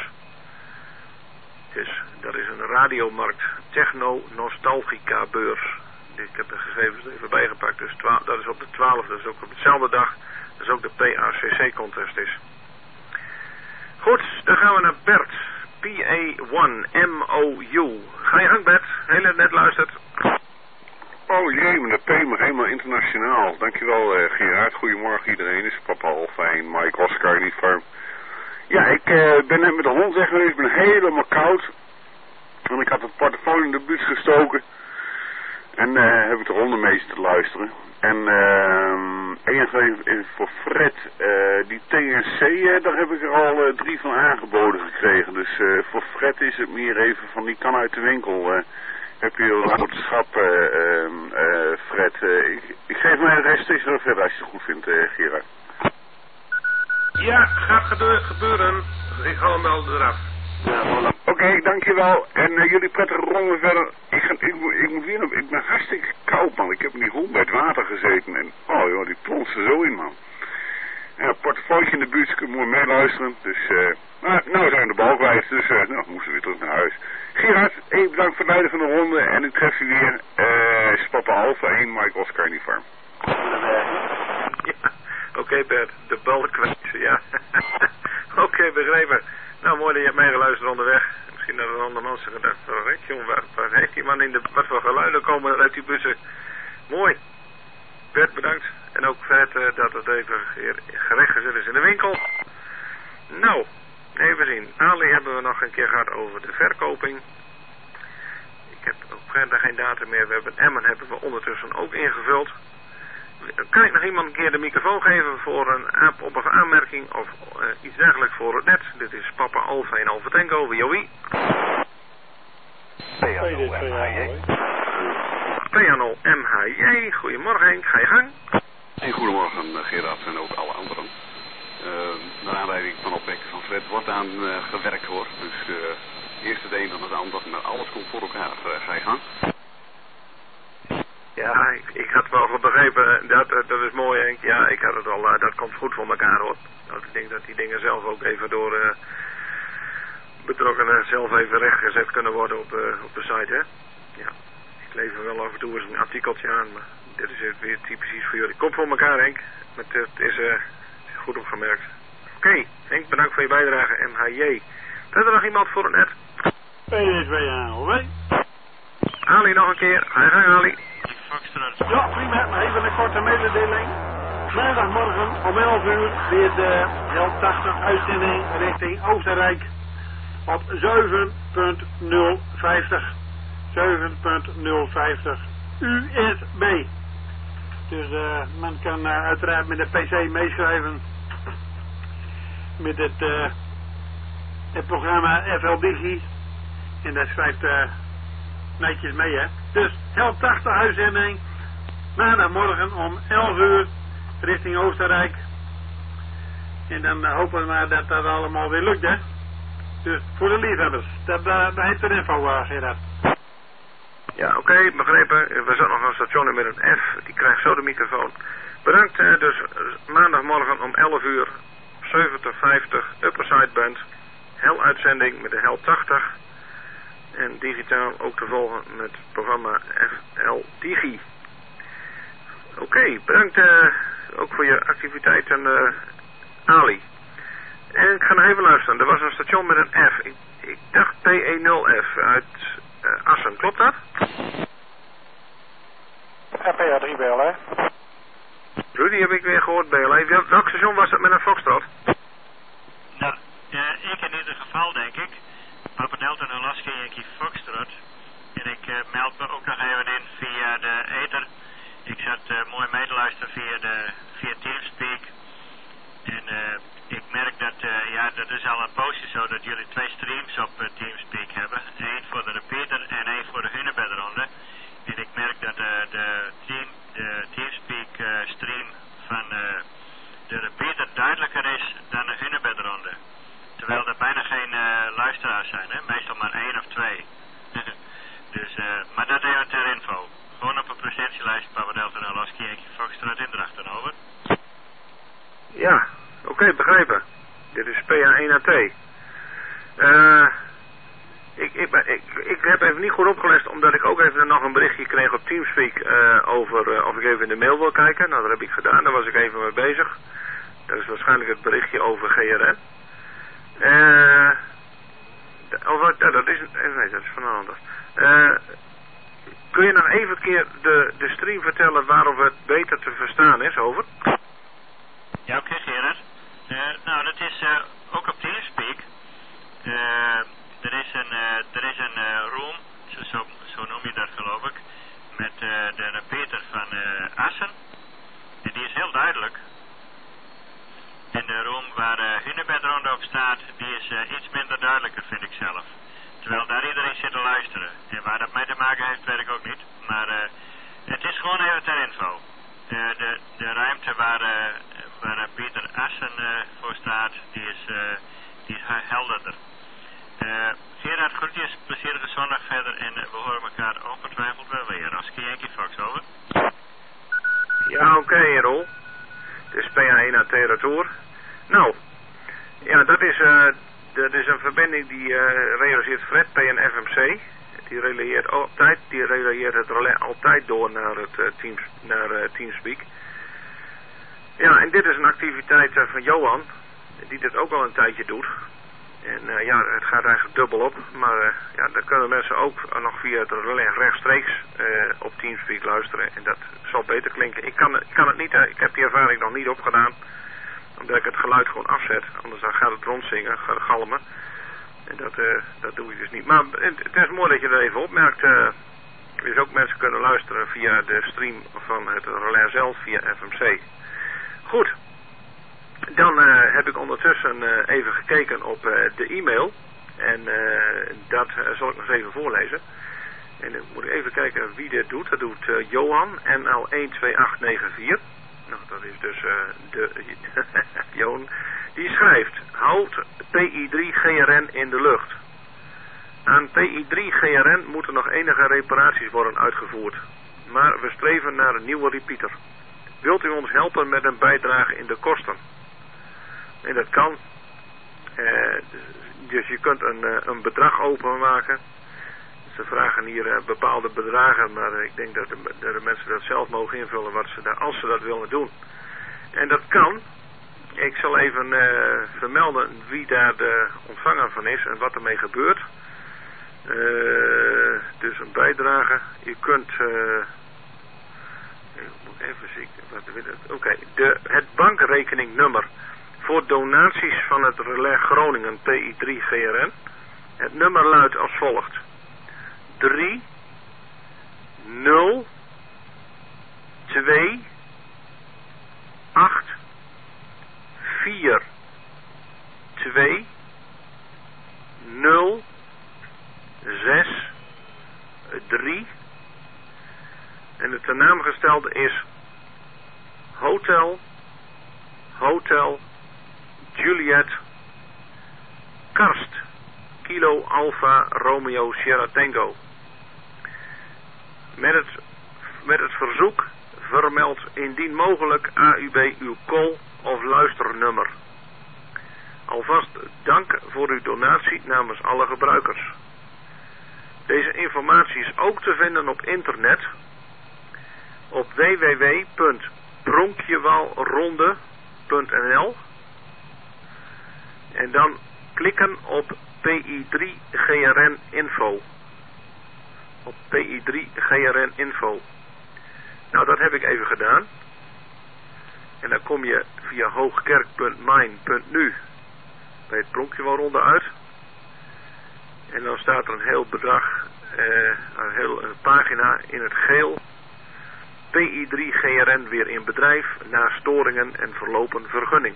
Dus dat is een radiomarkt Techno Nostalgica beurs. Ik heb de gegevens er even bijgepakt. Dus twaalf, dat is op de twaalfde, dat is ook op dezelfde dag. Dat is ook de P A C C contest is. Goed, dan gaan we naar Bert. P A één M O U. Ga je gang, Bert. Heel net luistert. Oh jee, maar de P mag helemaal internationaal. Dankjewel uh, Gerard. Goedemorgen iedereen. Is papa Alfijn, Mike Oscar Uniform. Ja, ik uh, ben net met de hond weg geweest. Ik ben helemaal koud. En ik had het portofoon in de buurt gestoken. En uh, heb ik de honden mee te luisteren. En uh, even voor Fred, uh, die T N C, uh, daar heb ik er al uh, drie van aangeboden gekregen. Dus uh, voor Fred is het meer even van, die kan uit de winkel. Uh, heb je een boodschap, uh, uh, uh, Fred. Uh, ik, ik geef mij de rest eens wel verder als je het goed vindt, uh, Gerard. Ja, gaat gebeur, gebeuren. Ik haal hem wel eraf. Ja, Oké, okay, dankjewel. En uh, jullie prettige ronde verder. Ik, ga, ik, moet, ik moet weer op, ik ben hartstikke koud, man. Ik heb in die hond bij het water gezeten. En oh joh, die plonst er zo in, man. Ja, een portefeuille in de buurt, ik moet meeluisteren. Dus, uh, nou, nou zijn we de bal kwijt. Dus, uh, nou, moesten we weer terug naar huis. Gerard, hey, bedankt voor het leiden van de ronde. En ik tref je weer. Uh, Spappa Alpha één, Mike Oscar Uniform. Ja, oké okay, Bert, de bal kwijt. Ja. Oké, okay, begrepen. Nou, mooi dat je hebt meegeluisterd onderweg. Misschien dat een ander mensen gedacht, oh, ik, jongen, waar, waar heeft die man in de, wat voor geluiden komen uit die bussen? Mooi. Bert, bedankt. En ook Fred uh, dat het even gerecht gezet is in de winkel. Nou, even zien. Ali hebben we nog een keer gehad over de verkoping. Ik heb ook verder geen datum meer. We hebben Emmen hebben we ondertussen ook ingevuld. Kan ik nog iemand een keer de microfoon geven voor een app op of aanmerking of uh, iets dergelijks voor het net? Dit is Papa Alfa en Alfa Tango, wie oh wie? P A nul M H J, goedemorgen Henk, ga je gang? En goedemorgen Gerard en ook alle anderen. Uh, naar aanleiding van opwekken van Fred wordt aan uh, gewerkt hoor. Dus uh, eerst het een dan het ander, maar alles komt voor elkaar. Uh, ga je gang? Ja, ik, ik had wel goed begrepen, dat, dat is mooi Henk. Ja, ik had het al, uh, dat komt goed voor elkaar hoor. Nou, ik denk dat die dingen zelf ook even door uh, betrokkenen zelf even rechtgezet kunnen worden op, uh, op de site hè. Ja, ik lever wel af en toe eens een artikeltje aan, maar dit is het weer typisch voor jullie. Komt voor elkaar Henk, met, het is uh, goed opgemerkt. Oké, okay, Henk, bedankt voor je bijdrage, M H J. Is er nog iemand voor het net? P S W A O W. Ali nog een keer, ga je gang Ali. Ja, prima, maar even een korte mededeling. Maandagmorgen om elf uur weer de L tachtig uitzending richting Oostenrijk op zeven punt nul vijftig. zeven punt nul vijftig U S B. Dus uh, men kan uh, uiteraard met de P C meeschrijven met het, uh, het programma F L Digi. En dat schrijft uh, netjes mee, hè. Dus L tachtig uitzending maandagmorgen om elf uur richting Oostenrijk. En dan uh, hopen we maar dat dat allemaal weer lukt, hè. Dus voor de liefhebbers, dat, uh, daar heeft de info, uh, Gerard. Ja, oké, okay, begrepen. We zijn nog een station met een F, die krijgt zo de microfoon. Bedankt, uh, dus uh, maandagmorgen om elf uur, zeventig vijftig, Upper Sideband, Hel uitzending met de Hel tachtig. En digitaal ook te volgen met het programma F L Digi. Oké, okay, bedankt uh, ook voor je activiteiten, uh, Ali. En ik ga nog even luisteren. Er was een station met een F. Ik, ik dacht P E nul F uit uh, Assen. Klopt dat? Ja, P A drie B L, hè? Rudy heb ik weer gehoord, B L. Wel, welk station was dat met een Foxtrot? Nou, uh, ik in ieder geval denk ik. Papa Delta en Alaska Yankee Foxtrot. En ik uh, meld me ook nog even in via de ether. Ik zat uh, mooi mee te luisteren via, de, via Teamspeak. En uh, ik merk dat, uh, ja, dat is al een poosje zo dat jullie twee streams op uh, Teamspeak hebben. Eén voor de repeater en één voor de Hunebedronde. En ik merk dat uh, de, team, de Teamspeak uh, stream van uh, de repeater duidelijker is dan de Hunebedronde. Terwijl er bijna geen uh, luisteraars zijn, hè? Meestal maar één of twee. Dus, uh, maar dat even ter info. Gewoon op een presentielijst, Papa Delta en Alaska Yankee Foxtrot in Drachten, over. Ja, oké, okay, begrepen. Dit is P A één A T. Uh, ik, ik, ik, ik heb even niet goed opgelet, omdat ik ook even nog een berichtje kreeg op Teamspeak uh, over uh, of ik even in de mail wil kijken. Nou, dat heb ik gedaan, daar was ik even mee bezig. Dat is waarschijnlijk het berichtje over G R N. Uh, of, uh, dat is, nee, dat is van een ander. Uh, kun je nog even een keer de, de stream vertellen waarop het beter te verstaan is, over? Ja, oké, okay, Gerard. Uh, nou, dat is uh, ook op Teamspeak. Uh, er is een, uh, er is een uh, room, zo, zo, zo noem je dat geloof ik, met uh, de repeater van uh, Assen. En die is heel duidelijk. En de room waar uh, Hunebedronde op staat, die is uh, iets minder duidelijker, vind ik zelf. Terwijl daar iedereen zit te luisteren. En waar dat mee te maken heeft, weet ik ook niet. Maar uh, het is gewoon even ter info. Uh, de, de ruimte waar, uh, waar uh, Pieter Assen uh, voor staat, die is, uh, die is helderder. Uh, Gerard, groetjes, plezierige zondag verder en uh, we horen elkaar ongetwijfeld wel weer. Alaska Yankee Fox, over. Ja, oké, okay, Rol. Het is P A één A T retour. Nou, ja, dat is, uh, dat is een verbinding die uh, realiseert Fred, P N F M C. Die relayeert altijd, die relayeert het relais altijd door naar het uh, teams, naar uh, Teamspeak. Ja, en dit is een activiteit uh, van Johan, die dit ook al een tijdje doet. En uh, ja, het gaat eigenlijk dubbel op, maar uh, ja, dan kunnen mensen ook uh, nog via het relais rechtstreeks uh, op Teamspeak luisteren. En dat zal beter klinken. Ik kan, ik kan het niet, uh, ik heb die ervaring nog niet opgedaan, omdat ik het geluid gewoon afzet. Anders dan gaat het rondzingen, gaat galmen. En dat, uh, dat doe ik dus niet. Maar het, het is mooi dat je er even opmerkt. Uh, dus ook mensen kunnen luisteren via de stream van het relais zelf, via F M C. Goed. Dan uh, heb ik ondertussen uh, even gekeken op uh, de e-mail. En uh, dat uh, zal ik nog even voorlezen. En dan moet ik even kijken wie dit doet. Dat doet uh, Johan, N L één twee acht negen vier. Nou, dat is dus uh, de Johan. Die schrijft: houd P I drie G R N in de lucht. Aan P I drie G R N moeten nog enige reparaties worden uitgevoerd. Maar we streven naar een nieuwe repeater. Wilt u ons helpen met een bijdrage in de kosten? En dat kan. Uh, dus je kunt een, uh, een bedrag openmaken. Ze vragen hier uh, bepaalde bedragen, maar uh, ik denk dat de, dat de mensen dat zelf mogen invullen wat ze daar, als ze dat willen doen. En dat kan. Ik zal even uh, vermelden wie daar de ontvanger van is en wat ermee gebeurt. Uh, dus een bijdrage. Je kunt uh, Even, moet even zien. Oké, okay. De het bankrekeningnummer voor donaties van het Relais Groningen P I drie G R N. Het nummer luidt als volgt. drie nul twee acht vier twee nul zes drie. En de ten naam gestelde is Hotel Hotel Juliet Karst Kilo Alpha Romeo Sierra Tango. Met het, met het verzoek vermeld indien mogelijk A U B uw call of luisternummer. Alvast dank voor uw donatie namens alle gebruikers. Deze informatie is ook te vinden op internet op w w w punt pronkjewalronde punt n l en dan klikken op P I drie G R N info. Op P I drie G R N info. Nou, dat heb ik even gedaan. En dan kom je via hoogkerk punt mijn punt n u bij het Pronkjewalronde uit. En dan staat er een heel bedrag, eh, een hele een pagina in het geel. P I drie G R N weer in bedrijf na storingen en verlopen vergunning.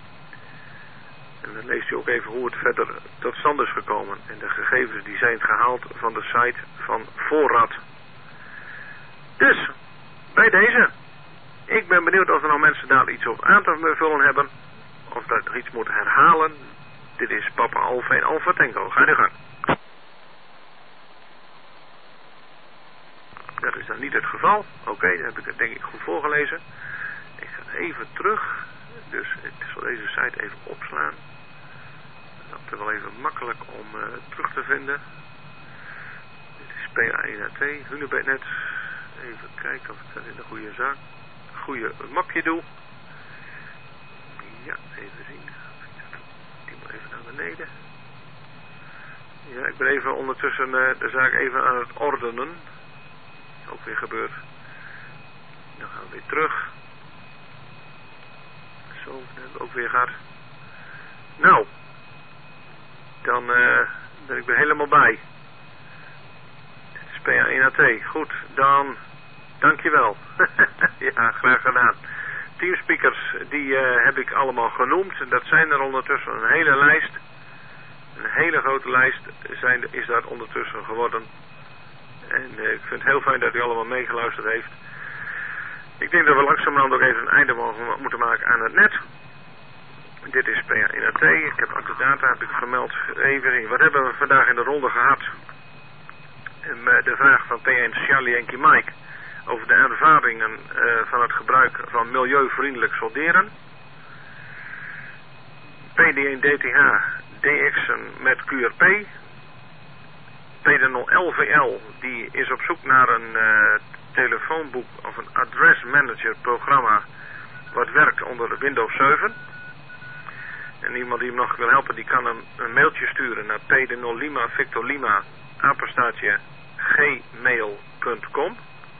En dan leest u ook even hoe het verder tot stand is gekomen. En de gegevens die zijn gehaald van de site van Voorrad. Dus, bij deze. Ik ben benieuwd of er nog mensen daar iets op aan te vullen hebben. Of dat er iets moet herhalen. Dit is Papa Alfa en Alfa Tango. Ga je gang. Dat is dan niet het geval. Oké, okay, dan heb ik het denk ik goed voorgelezen. Ik ga even terug. Dus ik zal deze site even opslaan. Dat is wel even makkelijk om uh, terug te vinden. Dit is P A één A T, Hunebednet. Even kijken of ik dat in de goede zaak, goede mapje doe. Ja, even zien. Die moet even naar beneden. Ja, ik ben even ondertussen uh, de zaak even aan het ordenen. Ook weer gebeurd. Dan gaan we weer terug. Zo, dat heb ik ook weer gehad. Nou, dan uh, ben ik weer helemaal bij. Dit is P A één A T. Goed, dan dankjewel. Ja, graag gedaan. Teamspeakers, die uh, heb ik allemaal genoemd. Dat zijn er ondertussen een hele lijst. Een hele grote lijst zijn, is daar ondertussen geworden. En uh, ik vind het heel fijn dat u allemaal meegeluisterd heeft. Ik denk dat we langzamerhand ook even een einde mogen, moeten maken aan het net. Dit is P A één A T. Ik heb ook de data heb ik vermeld. Even zien. Wat hebben we vandaag in de ronde gehad? En, uh, de vraag van P één Charlie Yankee Mike over de ervaringen uh, van het gebruik van milieuvriendelijk solderen. P D één D T H D X'en met Q R P. P D nul L V L die is op zoek naar een uh, telefoonboek of een address manager programma wat werkt onder Windows zeven. En iemand die hem nog wil helpen, die kan een, een mailtje sturen naar P D nul Lima Victor Lima apenstaartje gmail punt com.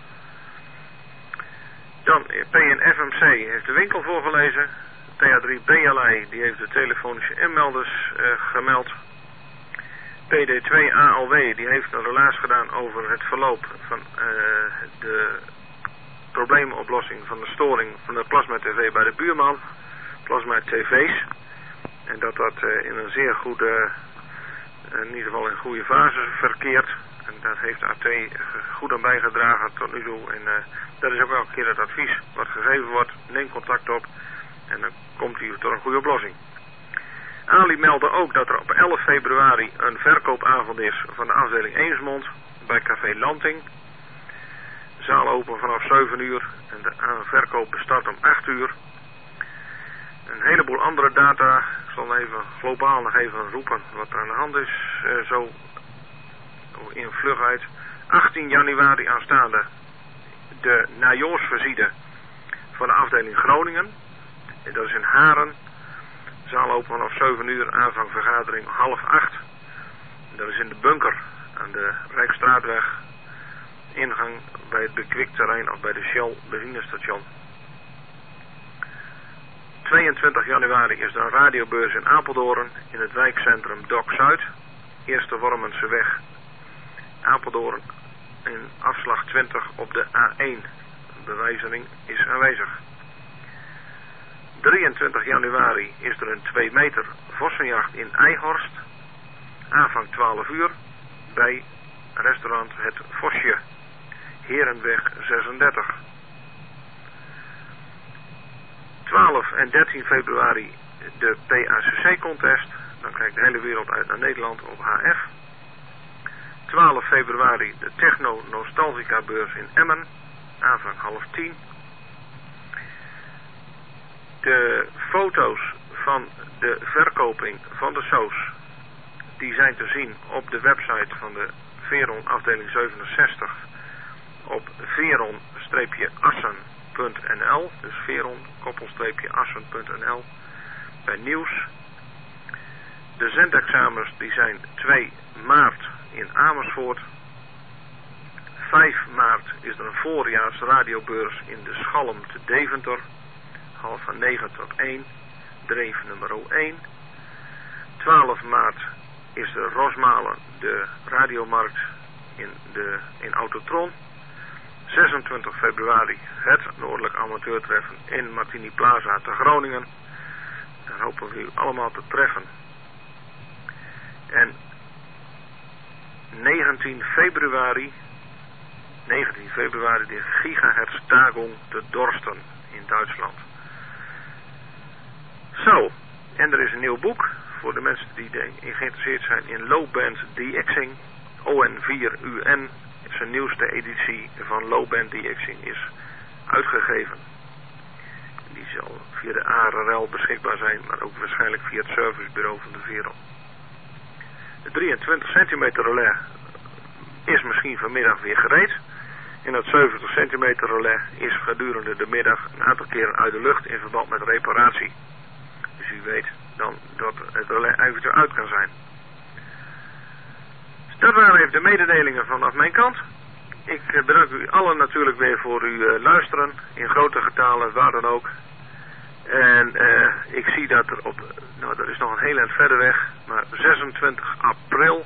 Dan P N F M C heeft de winkel voorgelezen. P A drie B L I die heeft de telefonische inmelders uh, gemeld. P D twee A L W die heeft een relaas gedaan over het verloop van uh, de probleemoplossing van de storing van de plasma tv bij de buurman. Plasma tv's. En dat dat uh, in een zeer goede, uh, in ieder geval in goede fase verkeert. En daar heeft A T goed aan bijgedragen tot nu toe. En uh, dat is ook elke keer het advies wat gegeven wordt. Neem contact op en dan komt u tot een goede oplossing. Ali meldde ook dat er op elf februari een verkoopavond is van de afdeling Eemsmond bij Café Lanting. Zaal open vanaf zeven uur en de verkoop bestart om acht uur. Een heleboel andere data, ik zal even globaal nog even roepen wat er aan de hand is, uh, zo in vlugheid. achttien januari aanstaande de najoorsvisite van de afdeling Groningen. En dat is in Haren. Zaal open vanaf zeven uur, aanvang vergadering half acht. En dat is in de bunker aan de Rijksstraatweg. ingang bij het bekwikterrein of bij de Shell benzinestation. tweeëntwintig januari is er een radiobeurs in Apeldoorn in het wijkcentrum Dok Zuid. Eerste Wormenseweg, Apeldoorn in afslag twintig op de A één. Bewijzering is aanwezig. drieëntwintig januari is er een twee meter vossenjacht in Eijhorst. Aanvang twaalf uur bij restaurant Het Vosje, Herenweg zesendertig. twaalf en dertien februari de P A C C-contest. Dan kijkt de hele wereld uit naar Nederland op H F. twaalf februari de Techno Nostalgica beurs in Emmen. Aanvang half tien. De foto's van de verkoping van de soos, die zijn te zien op de website van de Veron afdeling zevenenzestig op veron-assen punt n l. Dus veron-assen punt n l bij nieuws. De zendexamens die zijn twee maart in Amersfoort. vijf maart is er een voorjaars radiobeurs in de Schalm te Deventer. Half van negen tot één. Dreef nummer één. twaalf maart is de Rosmalen de radiomarkt in, de, in Autotron. zesentwintig februari het Noordelijk Amateurtreffen in Martini Plaza te Groningen. Daar hopen we u allemaal te treffen. En negentien februari, negentien februari de Gigahertz Tagung te Dorsten in Duitsland. Zo, en er is een nieuw boek voor de mensen die geïnteresseerd zijn in low band DXing. O N vier U N, zijn nieuwste editie van low band DXing is uitgegeven. Die zal via de A R L beschikbaar zijn, maar ook waarschijnlijk via het servicebureau van de Veron. De drieëntwintig centimeter relais is misschien vanmiddag weer gereed. En dat zeventig centimeter relais is gedurende de middag een aantal keren uit de lucht in verband met reparatie. Dus u weet dan dat het relais eventueel uit kan zijn. Dus dat waren even de mededelingen vanaf mijn kant. Ik bedank u allen natuurlijk weer voor uw uh, luisteren. In grote getalen, waar dan ook. En uh, ik zie dat er op, nou dat is nog een heel eind verder weg, maar zesentwintig april,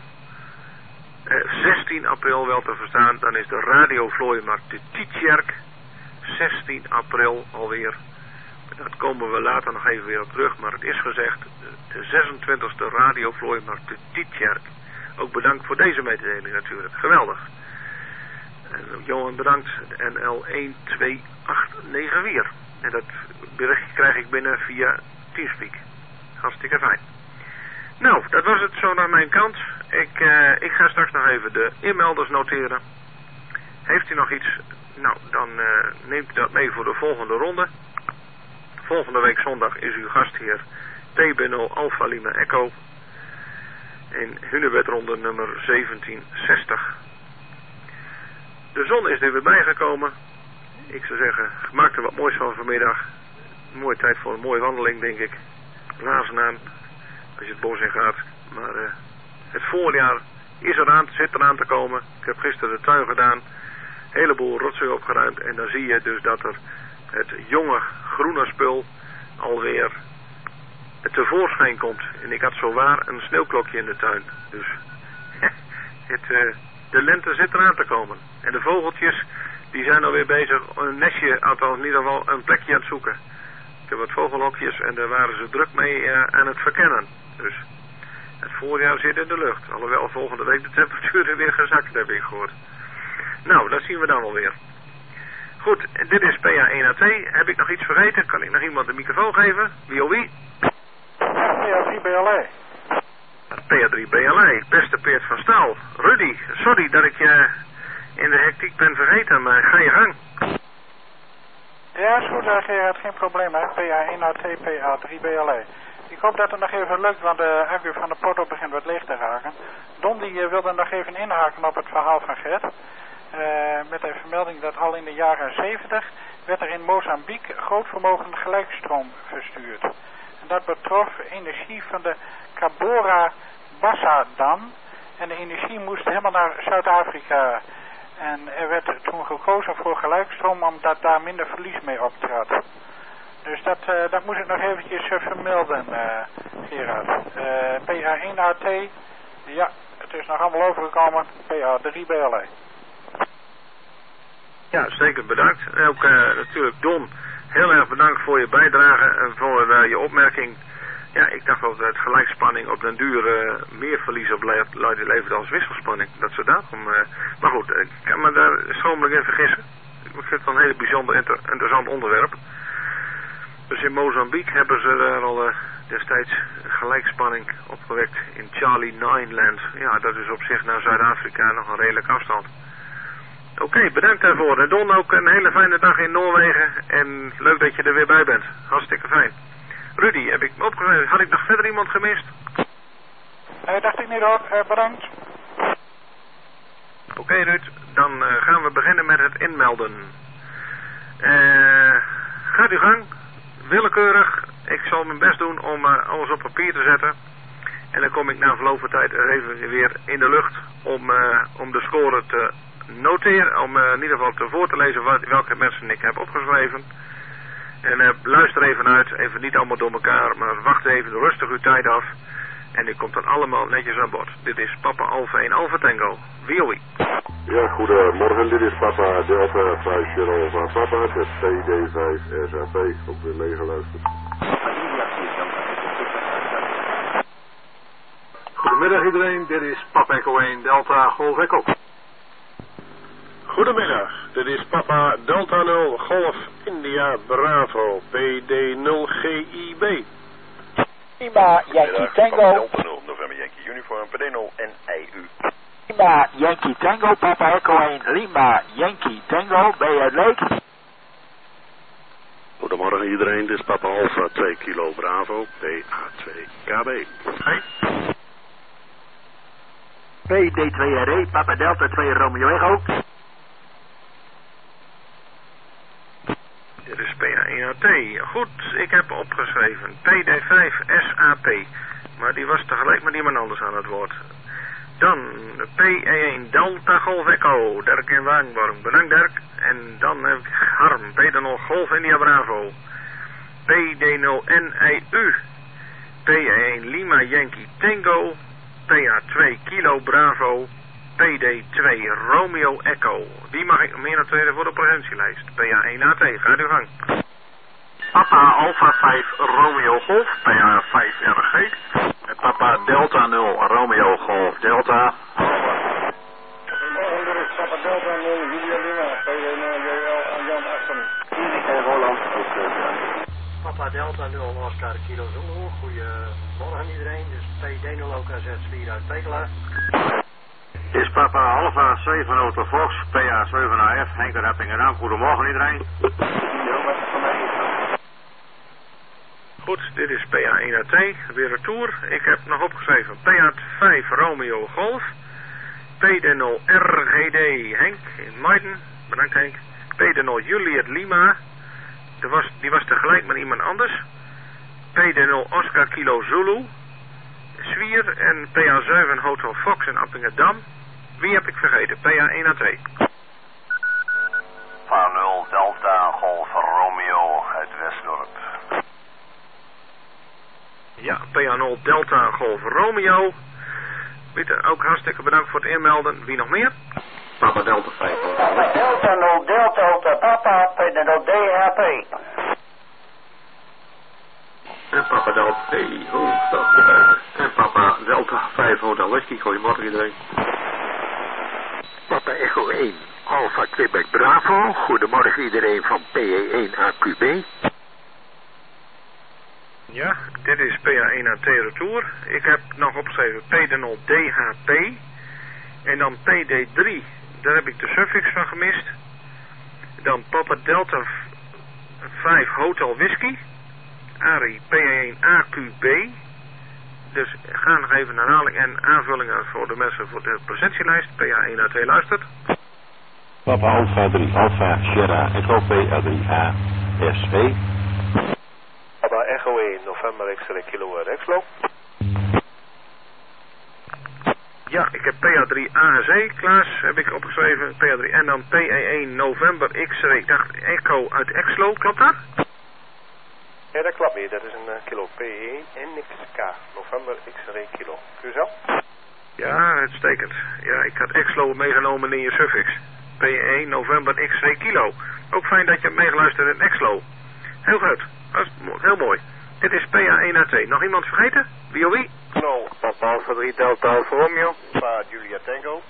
uh, zestien april wel te verstaan, dan is de radiovlooimarkt te Tietjerk. zestien april alweer. Dat komen we later nog even weer op terug, maar het is gezegd, de zesentwintigste radiovlooimarkt te Tietjerk. Ook bedankt voor deze mededeling natuurlijk, geweldig. En Johan bedankt, de N L een twee acht negen vier. En dat berichtje krijg ik binnen via Teamspeak. Hartstikke fijn. Nou, dat was het zo naar mijn kant. Ik, uh, ik ga straks nog even de inmelders noteren. Heeft u nog iets? Nou, dan uh, neemt u dat mee voor de volgende ronde. Volgende week zondag is uw gastheer T B nul Alpha Lima Echo. In Hunebedronde nummer zeventien zestig. De zon is er weer bijgekomen. Ik zou zeggen, maak er wat moois van vanmiddag. Een mooie tijd voor een mooie wandeling, denk ik. Laarzen aan, als je het bos in gaat. Maar uh, het voorjaar is eraan, zit eraan te komen. Ik heb gisteren de tuin gedaan. Een heleboel rotzooi opgeruimd. En dan zie je dus dat er het jonge groene spul alweer tevoorschijn komt. En ik had zowaar een sneeuwklokje in de tuin. Dus het, uh, de lente zit eraan te komen. En de vogeltjes, die zijn alweer bezig, een nestje, althans in ieder geval een plekje aan het zoeken. Ik heb wat vogelhokjes en daar waren ze druk mee uh, aan het verkennen. Dus het voorjaar zit in de lucht. Alhoewel volgende week de temperaturen weer gezakt, heb ik gehoord. Nou, dat zien we dan wel weer. Goed, dit is P A één A T. Heb ik nog iets vergeten? Kan ik nog iemand de microfoon geven? Wie of wie? P A drie B L E. P A drie B L E, beste Peert van Staal. Rudy, sorry dat ik je in de hectiek ben vergeten, maar ga je gang. Ja, is goed, uh, Gerard, geen probleem, hè. P A één A T, P A drie B L E. Ik hoop dat het nog even lukt, want de accu van de porto begint wat leeg te raken. Don die uh, wilde nog even inhaken op het verhaal van Gert. Uh, met de vermelding dat al in de jaren zeventig werd er in Mozambique groot vermogen gelijkstroom verstuurd. En dat betrof energie van de Cabora Bassa Dam. En de energie moest helemaal naar Zuid-Afrika En er werd toen gekozen voor gelijkstroom omdat daar minder verlies mee optrad. Dus dat, uh, dat moest ik nog eventjes uh, vermelden, uh, Gerard. Uh, P A één A T, ja, het is nog allemaal overgekomen, P A drie B L E. Ja, zeker bedankt. En ook uh, natuurlijk Don, heel erg bedankt voor je bijdrage en voor uh, je opmerking. Ja, ik dacht wel dat het gelijkspanning op den duur uh, meer verlies op le- levert als wisselspanning. Dat ze daarom... Uh, maar goed, ik kan me daar schromelijk in vergissen. Ik vind het wel een heel bijzonder inter- interessant onderwerp. Dus in Mozambique hebben ze daar al uh, destijds gelijkspanning opgewekt in Charlie nine Land. Ja, dat is op zich naar Zuid-Afrika nog een redelijke afstand. Oké, okay, bedankt daarvoor. En Don, ook een hele fijne dag in Noorwegen. En leuk dat je er weer bij bent. Hartstikke fijn. Rudy, heb ik me opgegeven. Had ik nog verder iemand gemist? Nee, dacht ik niet hoor. Uh, bedankt. Oké okay, Ruud, dan uh, gaan we beginnen met het inmelden. Uh, gaat uw gang. Willekeurig. Ik zal mijn best doen om uh, alles op papier te zetten. En dan kom ik na verloop van tijd er even weer in de lucht om, uh, om de score te noteren. Om uh, in ieder geval te voor te lezen wat, welke mensen ik heb opgeschreven. En uh, luister even uit, even niet allemaal door elkaar, maar wacht even rustig uw tijd af. En die komt dan allemaal netjes aan bod. Dit is Papa Alpha één Alpha Tango. V O I. Ja, goedemorgen. Dit is Papa Delta vijf Sierra van Papa. Het P D vijf S A P. Ook weer meegeluisterd. Goedemiddag iedereen. Dit is Papa Echo één Delta Golf Echo. Goedemiddag, dit is Papa Delta nul Golf India Bravo P D nul G I B. Lima Yankee Tango. Delta nul November Yankee Uniform P D nul N I U. Lima Yankee Tango, Papa Echo één Lima Yankee Tango, ben je het leuk? Goedemorgen iedereen, dit is Papa Alpha twee Kilo Bravo P A twee K B. Hey. P D twee R E, Papa Delta twee Romeo Echo. Dit is P A één A T. Goed, ik heb opgeschreven P D vijf S A P. Maar die was tegelijk met iemand anders aan het woord. Dan P E één Delta Golf Echo. Dirk in Wagenborg. Bedankt Dirk. En dan heb ik Harm. P D nul Golf India Bravo. P D nul N I U. P E één Lima Yankee Tango. P A twee Kilo Bravo. P D twee Romeo Echo. Die mag ik meer noteren voor de presentielijst. P A één A T, gaat uw gang. Papa Alpha vijf Romeo Golf, P A vijf R G. En Papa Delta nul Romeo Golf Delta. Goedemorgen, dit is Papa Delta nul Julia Lima, P D nul J L en Jan Assen. En Roland. Papa Delta nul Oscar Kilo Zulu. Goedemorgen iedereen, dus P D nul O K Z vier uit Pekela. Dit is Papa Alpha zeven Auto Fox, P A zeven A F, Henk de Rappingerdam. Goedemorgen iedereen. Goed, dit is P A één A T, weer retour. Ik heb nog opgeschreven P A vijf Romeo Golf. P D nul R G D Henk in Maiden. Bedankt Henk. P D nul Juliet Lima. Die was, die was tegelijk met iemand anders. P D nul Oscar Kilo Zulu. Zwier en P A zeven Hotel Fox in Appingedam. Wie heb ik vergeten? P A één A T. P A nul Delta Golf Romeo uit Westdorp. Ja, P A nul Delta Golf Romeo. Pieter, ook hartstikke bedankt voor het inmelden. Wie nog meer? Papa Delta vijf. Papa Delta nul Delta Papa P D nul D H P. En Papa Delta, hey, oh, dat is buiten. En Papa Delta vijf Hotel Whisky, goedemorgen iedereen. Papa Echo één, Alpha Quebec Bravo, goedemorgen iedereen van P E één A Q B. Ja, dit is P A één A T Retour. Ik heb nog opgeschreven P D nul D H P. En dan P D drie, daar heb ik de suffix van gemist. Dan Papa Delta vijf Hotel Whisky. Arie P één A Q B. Dus ga nog even een herhaling en aanvullingen voor de mensen voor de presentielijst. P A één A T luistert. Papa Alpha drie Alpha Sierra Echo P A drie A S V. Papa Echo één November X-ray Kilo Rexlo. Ja, ik heb P A drie A Z, Klaas, heb ik opgeschreven. P A drie en dan P E één November X-ray, ik dacht Echo uit Exlo, klopt dat? Ja, dat klopt niet. Dat is een uh, kilo P E één en X K. November X-ray kilo. Kun je zo? Ja, uitstekend. Ja, ik had Exlo meegenomen in je suffix. P E één November X-ray kilo. Ook fijn dat je hebt meegeluisterd in Exlo. Heel goed. Dat is heel mooi. Dit is P A één A T. Nog iemand vergeten? Wie of wie? No, Papa Alpha drie Delta Alfa Romeo. Pa Julia Tango.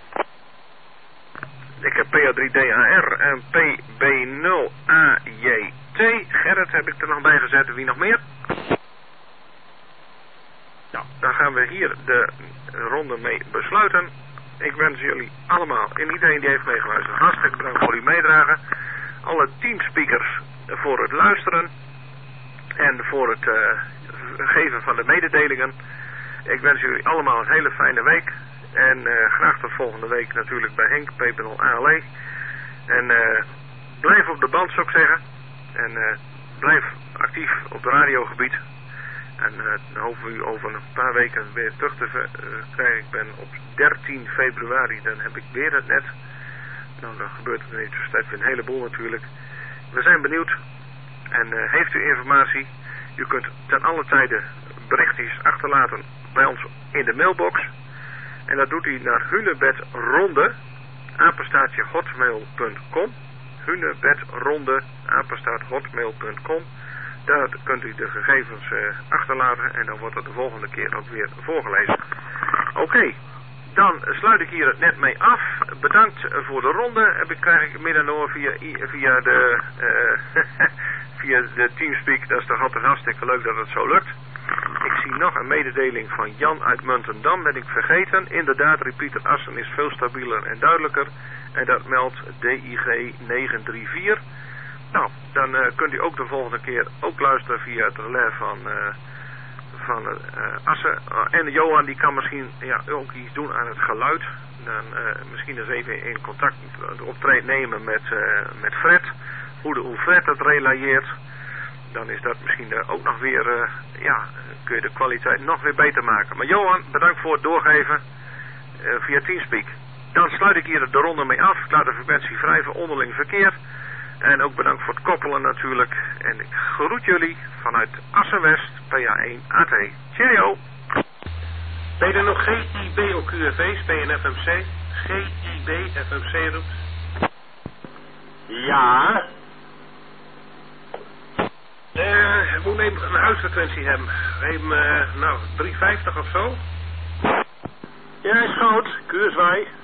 Ik heb P A drie D A R en P B nul A J T. Gerrit heb ik er nog bij gezet. Wie nog meer? Nou, dan gaan we hier de ronde mee besluiten. Ik wens jullie allemaal en iedereen die heeft meegeluisterd hartstikke bedankt voor uw meedragen. Alle teamspeakers voor het luisteren en voor het uh, geven van de mededelingen. Ik wens jullie allemaal een hele fijne week. En uh, graag tot volgende week natuurlijk bij Henk, P nul A L E. En uh, blijf op de band zou ik zeggen. En uh, blijf actief op het radiogebied. En uh, dan hopen we u over een paar weken weer terug te uh, krijgen. Ik ben op dertien februari, dan heb ik weer het net. Nou, dan gebeurt er in de tussentijd weer een heleboel natuurlijk. We zijn benieuwd. En uh, heeft u informatie, u kunt ten alle tijde berichtjes achterlaten bij ons in de mailbox. En dat doet u naar hunebedronde, apenstaartje hotmail punt com. hunebedronde, apenstaart hotmail punt com. Daar kunt u de gegevens uh, achterlaten en dan wordt het de volgende keer ook weer voorgelezen. Oké, okay, dan sluit ik hier het net mee af. Bedankt voor de ronde. Heb ik, krijg ik midden door via, via de uh, via de Teamspeak. Dat is toch altijd hartstikke leuk dat het zo lukt. Ik zie nog een mededeling van Jan uit Muntendam, ben ik vergeten. Inderdaad, repeater Assen is veel stabieler en duidelijker. En dat meldt D I G negen drie vier. Nou, dan uh, kunt u ook de volgende keer ook luisteren via het relais van, uh, van uh, Assen. Uh, en Johan die kan misschien ja, ook iets doen aan het geluid. Dan uh, misschien eens even in contact optreden nemen met, uh, met Fred. Hoe, de, hoe Fred het relayeert. Dan is dat misschien uh, ook nog weer, uh, ja, kun je de kwaliteit nog weer beter maken. Maar Johan, bedankt voor het doorgeven uh, via Teamspeak. Dan sluit ik hier de ronde mee af. Ik laat de frequentie vrij voor onderling verkeer. En ook bedankt voor het koppelen natuurlijk. En ik groet jullie vanuit Assen-West, P A één A T. Cheerio! Ben je er nog G I B O Q F V's, P N F M C? G I B F M C roept? Ja. Eh, uh, moet even een huisfrequentie hebben. Even, uh, nou, driehonderdvijftig of zo? Ja, is goed. Kuurswaai.